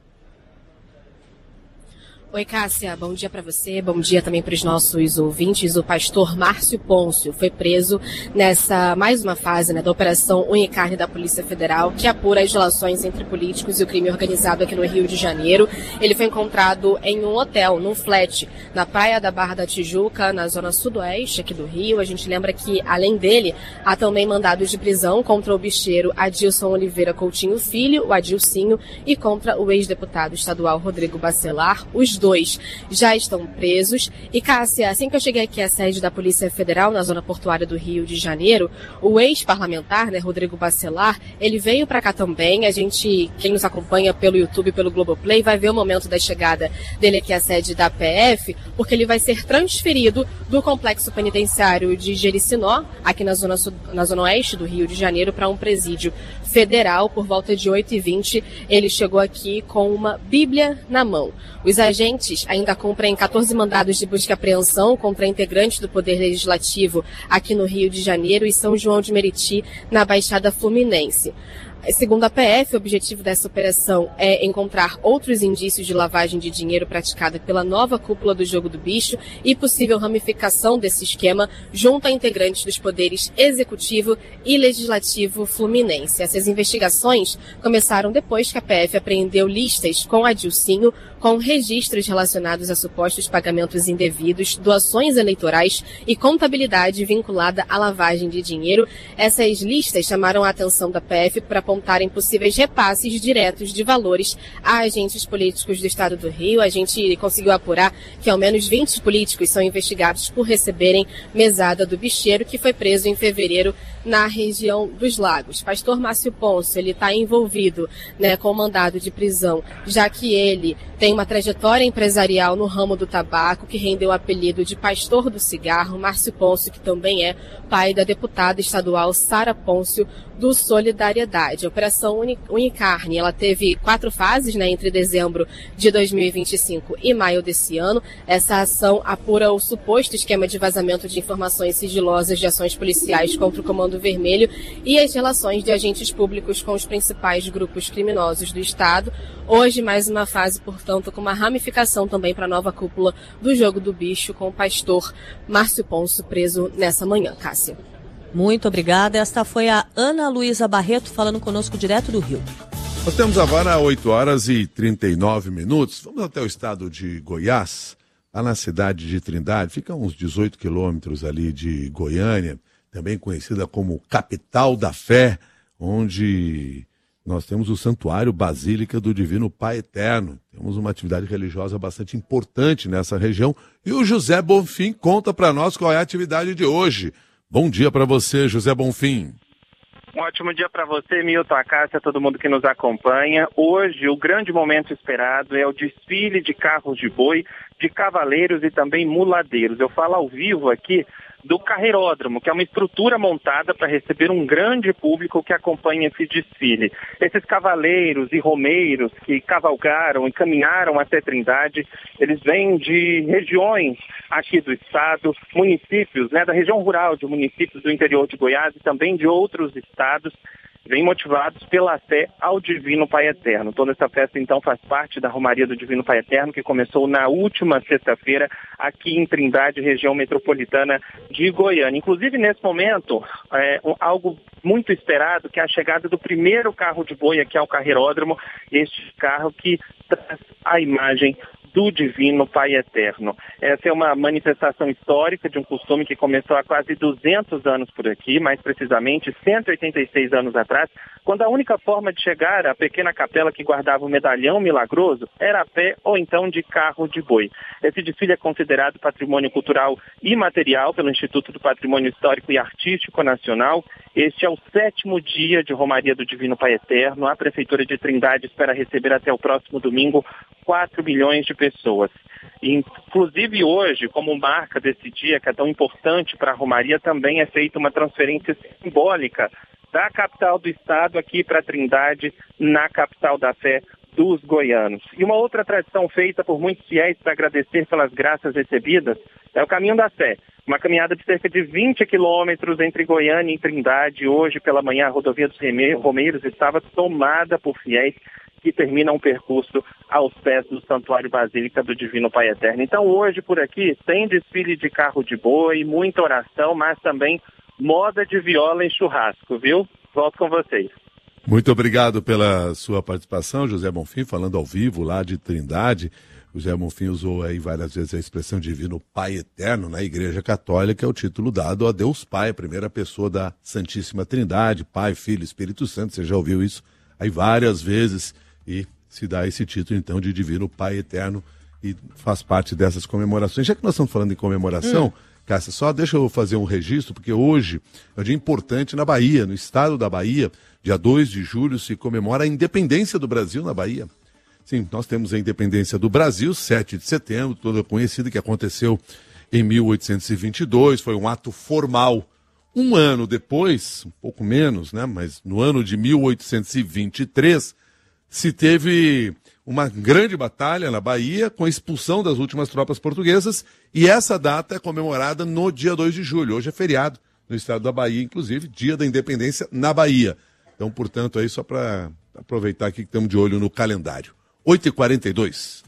Oi, Cássia, bom dia para você, bom dia também para os nossos ouvintes. O pastor Márcio Pôncio foi preso nessa mais uma fase, né, da Operação Unha e Carne da Polícia Federal, que apura as relações entre políticos e o crime organizado aqui no Rio de Janeiro. Ele foi encontrado em um hotel, num flat, na Praia da Barra da Tijuca, na zona sudoeste aqui do Rio. A gente lembra que, além dele, há também mandados de prisão contra o bicheiro Adilson Oliveira Coutinho Filho, o Adilcinho, e contra o ex-deputado estadual Rodrigo Bacelar. Os dois já estão presos. E, Cássia, assim que eu cheguei aqui à sede da Polícia Federal, na zona portuária do Rio de Janeiro, o ex-parlamentar, né, Rodrigo Bacelar, ele veio para cá também. A gente, quem nos acompanha pelo YouTube, pelo Globoplay, vai ver o momento da chegada dele aqui à sede da P F, porque ele vai ser transferido do complexo penitenciário de Jericinó, aqui na zona, na zona oeste do Rio de Janeiro, para um presídio federal. Por volta de oito e vinte, ele chegou aqui com uma Bíblia na mão. Os agentes ainda cumprem catorze mandados de busca e apreensão contra integrantes do Poder Legislativo aqui no Rio de Janeiro e São João de Meriti, na Baixada Fluminense. Segundo a P F, o objetivo dessa operação é encontrar outros indícios de lavagem de dinheiro praticada pela nova cúpula do Jogo do Bicho e possível ramificação desse esquema junto a integrantes dos poderes executivo e legislativo fluminense. Essas investigações começaram depois que a P F apreendeu listas com Adilcinho, com registros relacionados a supostos pagamentos indevidos, doações eleitorais e contabilidade vinculada à lavagem de dinheiro. Essas listas chamaram a atenção da P F para apontarem possíveis repasses diretos de valores a agentes políticos do estado do Rio. A gente conseguiu apurar que ao menos vinte políticos são investigados por receberem mesada do bicheiro, que foi preso em fevereiro na região dos Lagos. Pastor Márcio Pôncio, ele está envolvido, né, com mandado de prisão, já que ele tem uma trajetória empresarial no ramo do tabaco, que rendeu o apelido de Pastor do Cigarro. Márcio Pôncio, que também é pai da deputada estadual Sara Pôncio, do Solidariedade. A Operação Unicarne, ela teve quatro fases, né, entre dezembro de dois mil e vinte e cinco e maio desse ano. Essa ação apura o suposto esquema de vazamento de informações sigilosas de ações policiais contra o Comando Vermelho e as relações de agentes públicos com os principais grupos criminosos do estado. Hoje, mais uma fase, portanto, com uma ramificação também para a nova cúpula do Jogo do Bicho, com o pastor Márcio Pôncio preso nessa manhã. Cássia. Muito obrigada. Esta foi a Ana Luísa Barreto falando conosco direto do Rio. Nós temos agora oito horas e trinta e nove minutos. Vamos até o estado de Goiás, lá na cidade de Trindade. Fica a uns dezoito quilômetros ali de Goiânia, também conhecida como Capital da Fé, onde nós temos o Santuário Basílica do Divino Pai Eterno. Temos uma atividade religiosa bastante importante nessa região. E o José Bonfim conta para nós qual é a atividade de hoje. Bom dia para você, José Bonfim. Um ótimo dia para você, Milton, a Cássia, todo mundo que nos acompanha. Hoje, o grande momento esperado é o desfile de carros de boi, de cavaleiros e também muladeiros. Eu falo ao vivo aqui do Carreiródromo, que é uma estrutura montada para receber um grande público que acompanha esse desfile. Esses cavaleiros e romeiros que cavalgaram e caminharam até Trindade, eles vêm de regiões aqui do estado, municípios, né, da região rural, de municípios do interior de Goiás e também de outros estados, vêm motivados pela fé ao Divino Pai Eterno. Toda essa festa, então, faz parte da Romaria do Divino Pai Eterno, que começou na última sexta-feira aqui em Trindade, região metropolitana de Goiânia. Inclusive, nesse momento, é, um, algo muito esperado, que é a chegada do primeiro carro de boi aqui ao Carreiródromo, este carro que traz a imagem do Divino Pai Eterno. Essa é uma manifestação histórica de um costume que começou há quase duzentos anos por aqui, mais precisamente cento e oitenta e seis anos atrás, quando a única forma de chegar à pequena capela que guardava o medalhão milagroso era a pé ou então de carro de boi. Esse desfile é considerado patrimônio cultural imaterial pelo Instituto do Patrimônio Histórico e Artístico Nacional. Este é o sétimo dia de Romaria do Divino Pai Eterno. A Prefeitura de Trindade espera receber até o próximo domingo quatro milhões de pessoas. Inclusive hoje, como marca desse dia que é tão importante para a Romaria, também é feita uma transferência simbólica da capital do estado aqui para Trindade, na capital da fé dos goianos. E uma outra tradição feita por muitos fiéis para agradecer pelas graças recebidas é o Caminho da Fé. Uma caminhada de cerca de vinte quilômetros entre Goiânia e Trindade. Hoje, pela manhã, a rodovia dos Romeiros estava tomada por fiéis que terminam o percurso aos pés do Santuário Basílica do Divino Pai Eterno. Então, hoje, por aqui, tem desfile de carro de boi, muita oração, mas também moda de viola e churrasco, viu? Volto com vocês. Muito obrigado pela sua participação, José Bonfim, falando ao vivo lá de Trindade. O José Bonfim usou aí várias vezes a expressão Divino Pai Eterno na Igreja Católica, é o título dado a Deus Pai, a primeira pessoa da Santíssima Trindade, Pai, Filho e Espírito Santo. Você já ouviu isso aí várias vezes e se dá esse título então de Divino Pai Eterno e faz parte dessas comemorações. Já que nós estamos falando em comemoração, hum. Cássia, só deixa eu fazer um registro, porque hoje é um dia importante na Bahia, no estado da Bahia. Dia dois de julho se comemora a independência do Brasil na Bahia. Sim, nós temos a independência do Brasil, sete de setembro, toda conhecida, que aconteceu em mil oitocentos e vinte e dois, foi um ato formal. Um ano depois, um pouco menos, né, mas no ano de mil oitocentos e vinte e três, se teve uma grande batalha na Bahia com a expulsão das últimas tropas portuguesas, e essa data é comemorada no dia dois de julho. Hoje é feriado no estado da Bahia, inclusive, dia da independência na Bahia. Então, portanto, aí só para aproveitar aqui que estamos de olho no calendário. oito e quarenta e dois.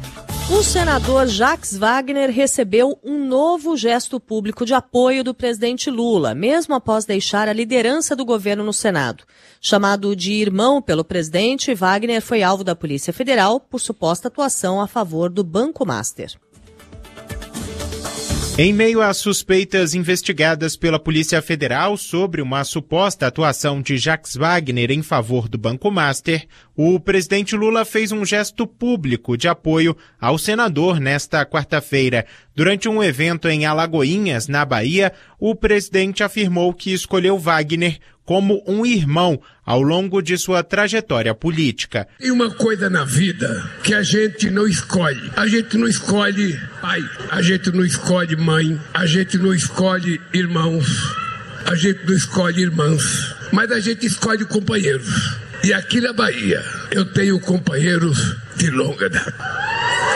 O senador Jacques Wagner recebeu um novo gesto público de apoio do presidente Lula, mesmo após deixar a liderança do governo no Senado. Chamado de irmão pelo presidente, Wagner foi alvo da Polícia Federal por suposta atuação a favor do Banco Master. Em meio às suspeitas investigadas pela Polícia Federal sobre uma suposta atuação de Jacques Wagner em favor do Banco Master, o presidente Lula fez um gesto público de apoio ao senador nesta quarta-feira. Durante um evento em Alagoinhas, na Bahia, o presidente afirmou que escolheu Wagner como um irmão ao longo de sua trajetória política. Tem uma coisa na vida que a gente não escolhe. A gente não escolhe pai, a gente não escolhe mãe, a gente não escolhe irmãos, a gente não escolhe irmãs, mas a gente escolhe companheiros. E aqui na Bahia eu tenho companheiros de longa data.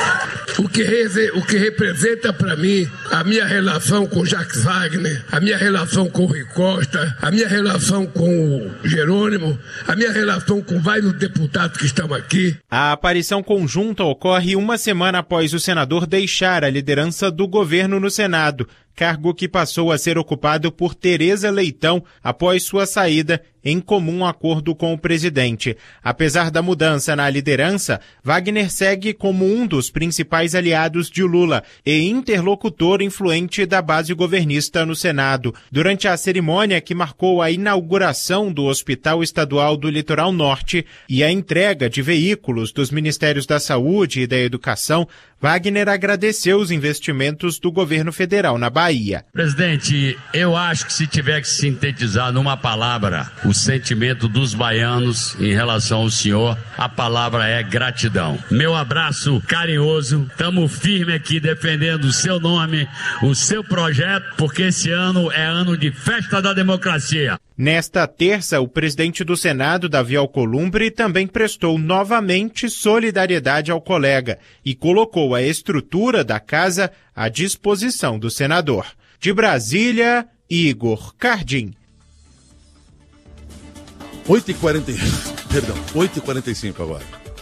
O que, o que representa para mim a minha relação com Jacques Wagner, a minha relação com o Rui Costa, a minha relação com o Jerônimo, a minha relação com vários deputados que estão aqui. A aparição conjunta ocorre uma semana após o senador deixar a liderança do governo no Senado, cargo que passou a ser ocupado por Tereza Leitão após sua saída em comum acordo com o presidente. Apesar da mudança na liderança, Wagner segue como um dos principais aliados de Lula e interlocutor influente da base governista no Senado. Durante a cerimônia que marcou a inauguração do Hospital Estadual do Litoral Norte e a entrega de veículos dos Ministérios da Saúde e da Educação, Wagner agradeceu os investimentos do governo federal na Bahia. Presidente, eu acho que se tiver que sintetizar numa palavra o sentimento dos baianos em relação ao senhor, a palavra é gratidão. Meu abraço carinhoso, estamos firmes aqui defendendo o seu nome, o seu projeto, porque esse ano é ano de festa da democracia. Nesta terça, o presidente do Senado, Davi Alcolumbre, também prestou novamente solidariedade ao colega e colocou a estrutura da casa à disposição do senador. De Brasília, Igor Cardim. oito e quarenta, perdão, oito e quarenta e cinco agora.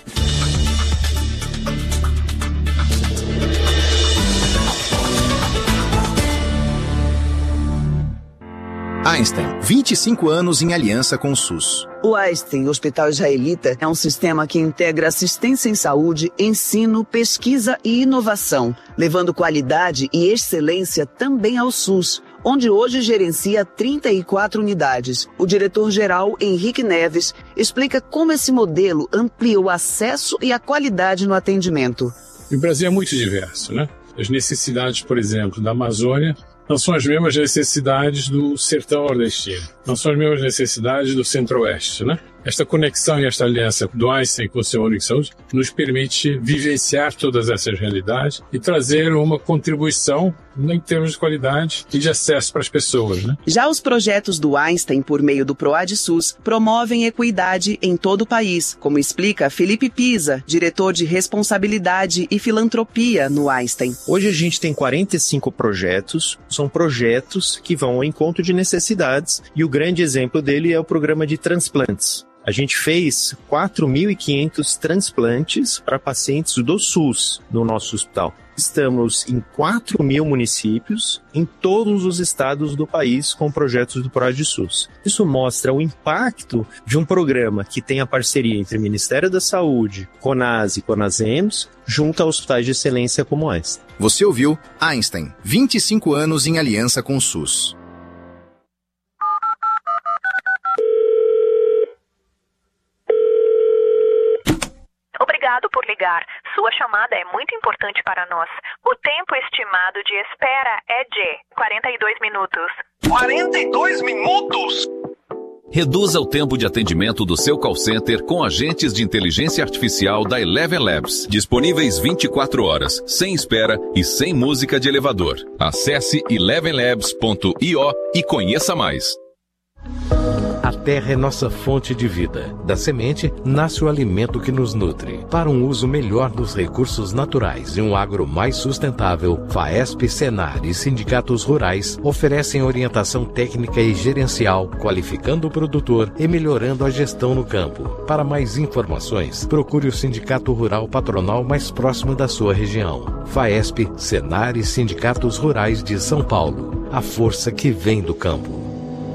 Einstein, vinte e cinco anos em aliança com o SUS. O Einstein Hospital Israelita é um sistema que integra assistência em saúde, ensino, pesquisa e inovação, levando qualidade e excelência também ao SUS, onde hoje gerencia trinta e quatro unidades. O diretor-geral, Henrique Neves, explica como esse modelo amplia o acesso e a qualidade no atendimento. O Brasil é muito diverso, né? As necessidades, por exemplo, da Amazônia não são as mesmas necessidades do sertão nordestino, não são as mesmas necessidades do centro-oeste, né? Esta conexão e esta aliança do Einstein com o Sistema Único de Saúde nos permite vivenciar todas essas realidades e trazer uma contribuição em termos de qualidade e de acesso para as pessoas, né? Já os projetos do Einstein, por meio do ProAD-SUS, promovem equidade em todo o país, como explica Felipe Pisa, diretor de Responsabilidade e Filantropia no Einstein. Hoje a gente tem quarenta e cinco projetos, são projetos que vão ao encontro de necessidades e o grande exemplo dele é o programa de transplantes. A gente fez quatro mil e quinhentos transplantes para pacientes do SUS no nosso hospital. Estamos em quatro mil municípios, em todos os estados do país, com projetos do ProAD-SUS. Isso mostra o impacto de um programa que tem a parceria entre o Ministério da Saúde, CONAS e CONASEMS, junto a hospitais de excelência como esse. Você ouviu Einstein, vinte e cinco anos em aliança com o SUS. Obrigado por ligar. Sua chamada é muito importante para nós. O tempo estimado de espera é de quarenta e dois minutos. quarenta e dois minutos? Reduza o tempo de atendimento do seu call center com agentes de inteligência artificial da Eleven Labs. Disponíveis vinte e quatro horas, sem espera e sem música de elevador. Acesse eleven labs ponto io e conheça mais. A terra é nossa fonte de vida. Da semente, nasce o alimento que nos nutre. Para um uso melhor dos recursos naturais e um agro mais sustentável, FAESP, Senar e sindicatos rurais oferecem orientação técnica e gerencial, qualificando o produtor e melhorando a gestão no campo. Para mais informações, procure o sindicato rural patronal mais próximo da sua região. FAESP, Senar e sindicatos rurais de São Paulo. A força que vem do campo.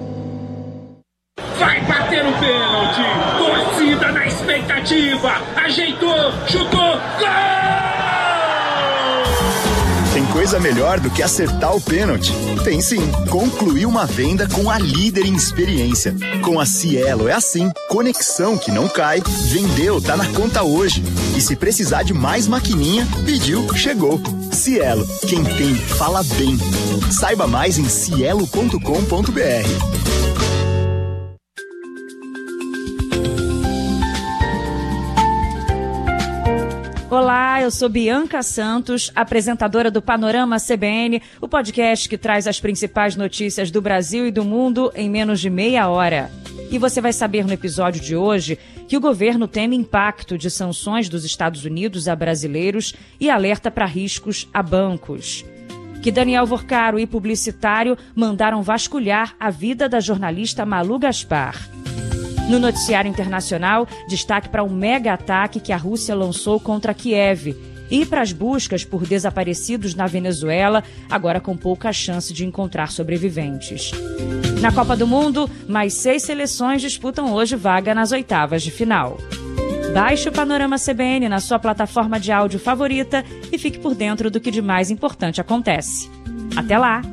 Vai bater o pênalti! Torcida na expectativa! Ajeitou! Chutou! Gol! Tem coisa melhor do que acertar o pênalti? Tem sim. Concluir uma venda com a líder em experiência. Com a Cielo é assim. Conexão que não cai. Vendeu, tá na conta hoje. E se precisar de mais maquininha, pediu, chegou. Cielo. Quem tem, fala bem. Saiba mais em cielo ponto com ponto b r. Olá, eu sou Bianca Santos, apresentadora do Panorama C B N, o podcast que traz as principais notícias do Brasil e do mundo em menos de meia hora. E você vai saber no episódio de hoje que o governo teme impacto de sanções dos Estados Unidos a brasileiros e alerta para riscos a bancos. Que Daniel Vorcaro e publicitário mandaram vasculhar a vida da jornalista Malu Gaspar. No noticiário internacional, destaque para um mega ataque que a Rússia lançou contra Kiev e para as buscas por desaparecidos na Venezuela, agora com pouca chance de encontrar sobreviventes. Na Copa do Mundo, mais seis seleções disputam hoje vaga nas oitavas de final. Baixe o Panorama C B N na sua plataforma de áudio favorita e fique por dentro do que de mais importante acontece. Até lá!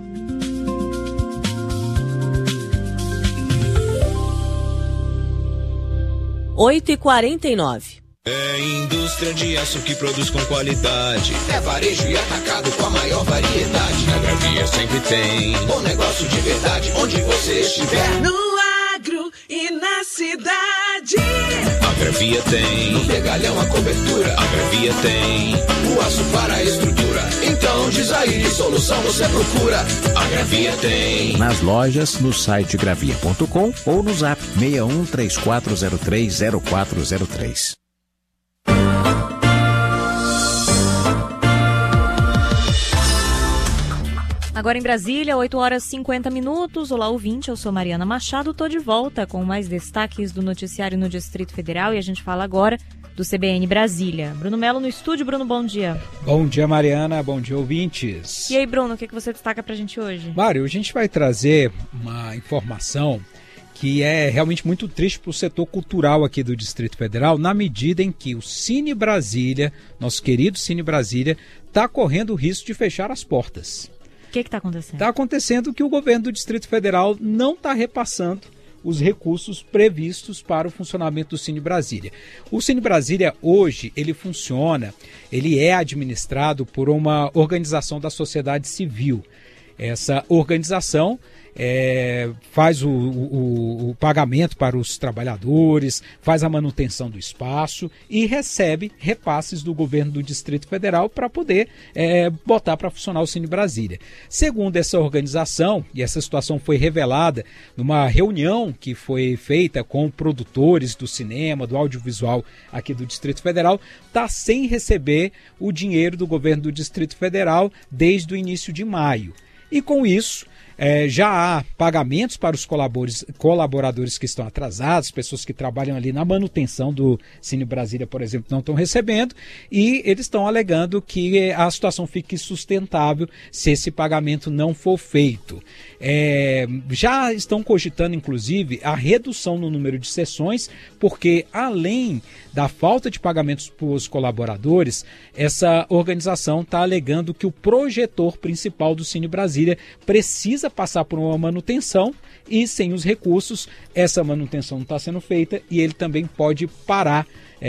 oito e quarenta e nove. É indústria de aço que produz com qualidade. É varejo e atacado com a maior variedade. A Gravia sempre tem bom negócio de verdade, onde você estiver. No agro e na cidade. A Gravia tem no pegalhão a cobertura. A Gravia tem o aço para a estrutura. Então diz aí que solução você procura. A Gravia tem nas lojas, no site gravia ponto com ou no zap seis um três quatro zero três zero quatro zero três. Agora em Brasília, oito horas e cinquenta minutos. Olá, ouvinte, eu sou Mariana Machado, tô de volta com mais destaques do noticiário no Distrito Federal e a gente fala agora do C B N Brasília. Bruno Melo no estúdio. Bruno, bom dia. Bom dia, Mariana, bom dia, ouvintes. E aí, Bruno, o que, que você destaca pra gente hoje? Mário, a gente vai trazer uma informação que é realmente muito triste para o setor cultural aqui do Distrito Federal, na medida em que o Cine Brasília, nosso querido Cine Brasília, está correndo o risco de fechar as portas. O que está acontecendo? Está acontecendo que o governo do Distrito Federal não está repassando os recursos previstos para o funcionamento do Cine Brasília. O Cine Brasília hoje, ele funciona, ele é administrado por uma organização da sociedade civil. Essa organização É, faz o, o, o pagamento para os trabalhadores, faz a manutenção do espaço e recebe repasses do governo do Distrito Federal para poder é, botar para funcionar o Cine Brasília. Segundo essa organização, e essa situação foi revelada numa reunião que foi feita com produtores do cinema, do audiovisual aqui do Distrito Federal, está sem receber o dinheiro do governo do Distrito Federal desde o início de maio. E com isso, É, já há pagamentos para os colaboradores que estão atrasados, pessoas que trabalham ali na manutenção do Cine Brasília, por exemplo, não estão recebendo, e eles estão alegando que a situação fique sustentável se esse pagamento não for feito. É, já estão cogitando, inclusive, a redução no número de sessões, porque além da falta de pagamentos para os colaboradores, essa organização está alegando que o projetor principal do Cine Brasília precisa passar por uma manutenção e sem os recursos essa manutenção não está sendo feita e ele também pode parar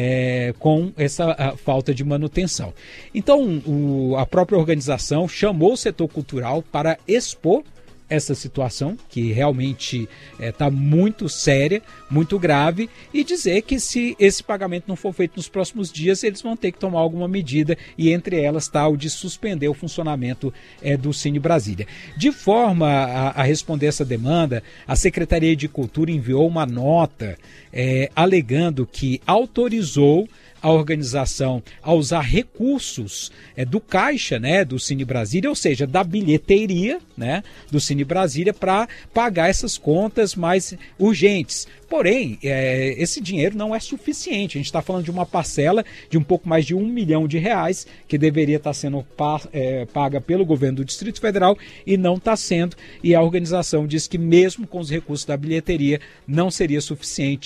é, com essa falta de manutenção. Então o, a própria organização chamou o setor cultural para expor essa situação, que realmente está é, muito séria, muito grave, e dizer que se esse pagamento não for feito nos próximos dias, eles vão ter que tomar alguma medida, e entre elas está o de suspender o funcionamento é, do Cine Brasília. De forma a, a responder essa demanda, a Secretaria de Cultura enviou uma nota é, alegando que autorizou a organização a usar recursos é, do caixa, né, do Cine Brasília, ou seja, da bilheteria, né, do Cine Brasília, para pagar essas contas mais urgentes. Porém, é, esse dinheiro não é suficiente. A gente está falando de uma parcela de um pouco mais de um milhão de reais que deveria estar sendo pa, é, paga pelo governo do Distrito Federal e não está sendo. E a organização diz que mesmo com os recursos da bilheteria não seria suficiente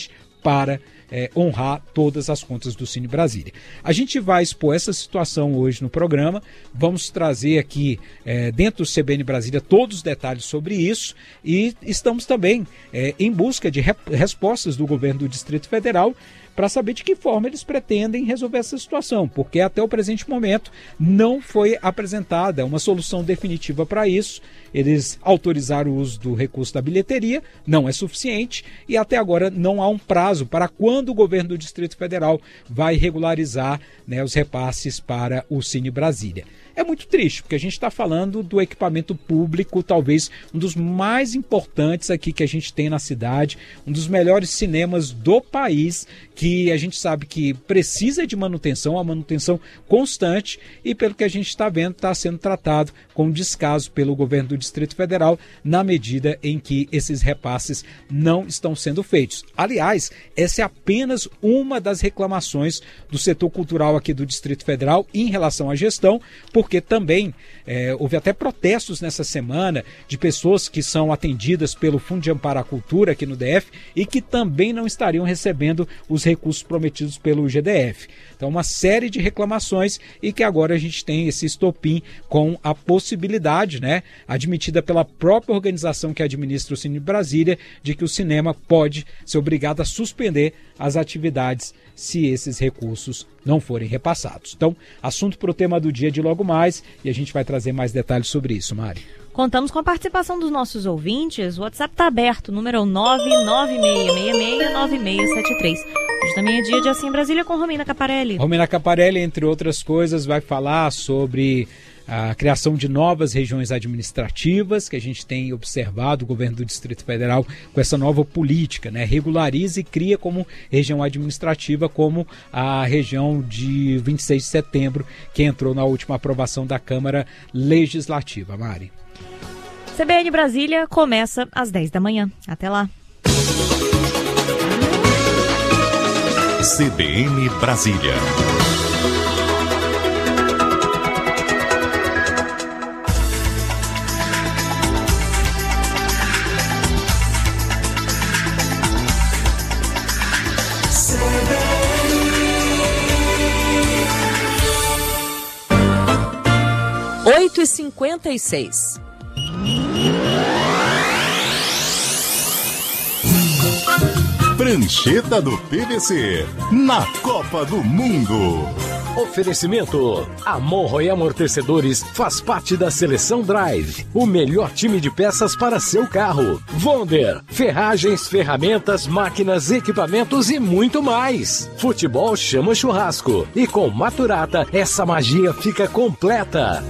para É, honrar todas as contas do Cine Brasília. A gente vai expor essa situação hoje no programa, vamos trazer aqui é, dentro do C B N Brasília todos os detalhes sobre isso e estamos também é, em busca de rep- respostas do governo do Distrito Federal para saber de que forma eles pretendem resolver essa situação, porque até o presente momento não foi apresentada uma solução definitiva para isso. Eles autorizaram o uso do recurso da bilheteria, não é suficiente, e até agora não há um prazo para quando o governo do Distrito Federal vai regularizar, né, os repasses para o Cine Brasília. É muito triste, porque a gente está falando do equipamento público, talvez um dos mais importantes aqui que a gente tem na cidade, um dos melhores cinemas do país, que a gente sabe que precisa de manutenção, a manutenção constante, e pelo que a gente está vendo, está sendo tratado com descaso pelo governo do Distrito Federal, na medida em que esses repasses não estão sendo feitos. Aliás, essa é apenas uma das reclamações do setor cultural aqui do Distrito Federal em relação à gestão, porque também é, houve até protestos nessa semana de pessoas que são atendidas pelo Fundo de Amparo à Cultura aqui no D F e que também não estariam recebendo os recursos prometidos pelo G D F. Então, uma série de reclamações e que agora a gente tem esse estopim com a possibilidade, né, admitida pela própria organização que administra o Cine Brasília, de que o cinema pode ser obrigado a suspender as atividades se esses recursos não forem repassados. Então, assunto para o tema do dia de logo mais, e a gente vai trazer mais detalhes sobre isso, Mari. Contamos com a participação dos nossos ouvintes. O WhatsApp está aberto, o número é o nove nove seis seis seis nove seis sete três. Hoje também é dia de Assim Brasília com Romina Caparelli. Romina Caparelli, entre outras coisas, vai falar sobre a criação de novas regiões administrativas, que a gente tem observado o governo do Distrito Federal com essa nova política, né? Regulariza e cria como região administrativa, como a região de vinte e seis de setembro, que entrou na última aprovação da Câmara Legislativa. Mari. C B N Brasília começa às dez da manhã. Até lá. C B N Brasília. oito e cinquenta e seis. Prancheta do P V C, na Copa do Mundo. Oferecimento: Amorro e Amortecedores faz parte da Seleção Drive, o melhor time de peças para seu carro. Vonder, ferragens, ferramentas, máquinas, equipamentos e muito mais. Futebol chama churrasco, e com Maturata essa magia fica completa.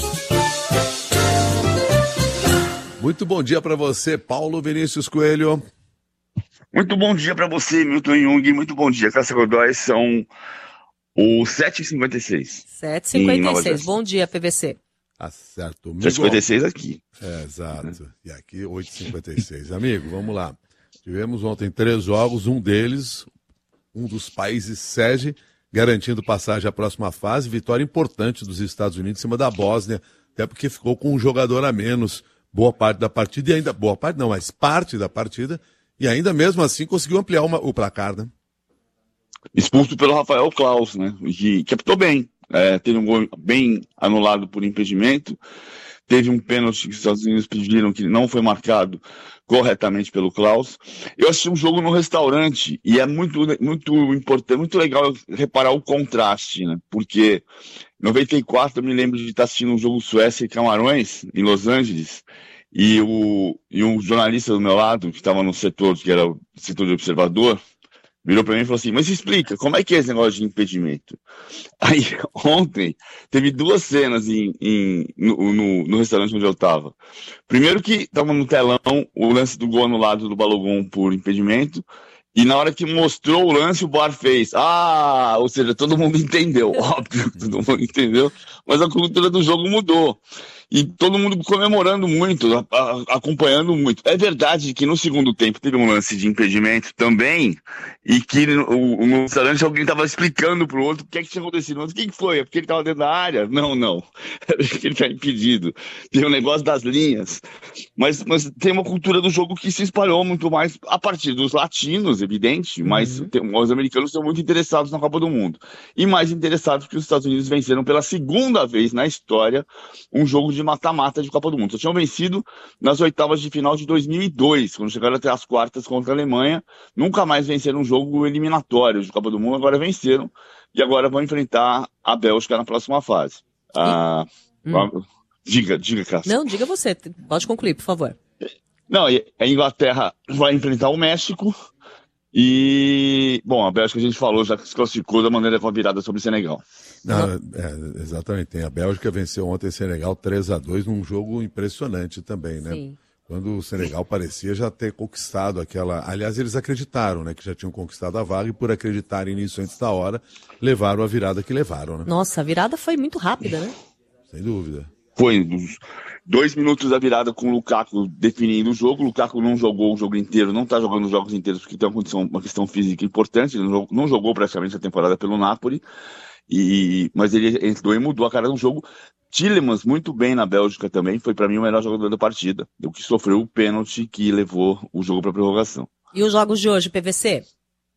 Muito bom dia para você, Paulo Vinícius Coelho. Muito bom dia para você, Milton Jung. Muito bom dia, Cássia Godoy. São os sete e cinquenta e seis. sete e cinquenta e seis. Bom dia, P V C. Tá certo. sete e cinquenta e seis aqui. É, exato. E aqui oito e cinquenta e seis. Amigo, vamos lá. Tivemos ontem três jogos, um deles, um dos países sede, garantindo passagem à próxima fase. Vitória importante dos Estados Unidos em cima da Bósnia, até porque ficou com um jogador a menos boa parte da partida, e ainda, boa parte não, mas parte da partida, e ainda mesmo assim conseguiu ampliar uma, o placar, né? Expulso pelo Rafael Claus, né? Que, que apitou bem. É, teve um gol bem anulado por impedimento. Teve um pênalti que os Estados Unidos pediram que não foi marcado corretamente pelo Claus. Eu assisti um jogo no restaurante e é muito, muito importante, muito legal reparar o contraste, né? Porque em noventa e quatro eu me lembro de estar assistindo um jogo Suécia e Camarões em Los Angeles. E o, e um jornalista do meu lado, que estava no setor, que era o setor de observador, virou para mim e falou assim: mas explica, como é que é esse negócio de impedimento? Aí, ontem, teve duas cenas em, em, no, no, no restaurante onde eu estava. Primeiro que estava no telão o lance do gol anulado do Balogun por impedimento, e na hora que mostrou o lance, o V A R fez. Ah, ou seja, todo mundo entendeu, óbvio, todo mundo entendeu, mas a cultura do jogo mudou. E todo mundo comemorando muito, a, a, acompanhando muito. É verdade que no segundo tempo teve um lance de impedimento também, e que no, no restaurante alguém estava explicando pro outro o que é que tinha acontecido. Mas o que, que foi? É porque ele estava dentro da área? Não, não. É porque ele está impedido. Tem um negócio das linhas. Mas, mas tem uma cultura do jogo que se espalhou muito mais a partir dos latinos, evidente, mas uhum. tem, os americanos estão muito interessados na Copa do Mundo. E mais interessados porque os Estados Unidos venceram pela segunda vez na história um jogo de mata-mata de Copa do Mundo. Só tinham vencido nas oitavas de final de dois mil e dois, quando chegaram até as quartas contra a Alemanha. Nunca mais venceram um jogo eliminatório de Copa do Mundo, agora venceram. E agora vão enfrentar a Bélgica na próxima fase. Ah, hum. Diga, diga, Cássio. Não, diga você. Pode concluir, por favor. Não, a Inglaterra vai enfrentar o México. E, bom, a Bélgica a gente falou, já que se classificou da maneira com a virada sobre o Senegal. Não, é, exatamente. Tem a Bélgica venceu ontem o Senegal três a dois num jogo impressionante também, né? Sim. Quando o Senegal parecia já ter conquistado aquela... Aliás, eles acreditaram, né, que já tinham conquistado a vaga e por acreditarem nisso antes da hora, levaram a virada que levaram, né? Nossa, a virada foi muito rápida, né? Sem dúvida. Foi dos dois minutos da virada com o Lukaku definindo o jogo. O Lukaku não jogou o jogo inteiro, não está jogando os jogos inteiros porque tem uma, condição, uma questão física importante. Ele não jogou, não jogou praticamente a temporada pelo Napoli, e, mas ele entrou e mudou a cara do jogo. Tielemans muito bem na Bélgica também, foi para mim o melhor jogador da partida, o que sofreu o pênalti que levou o jogo para a prorrogação. E os jogos de hoje, P V C?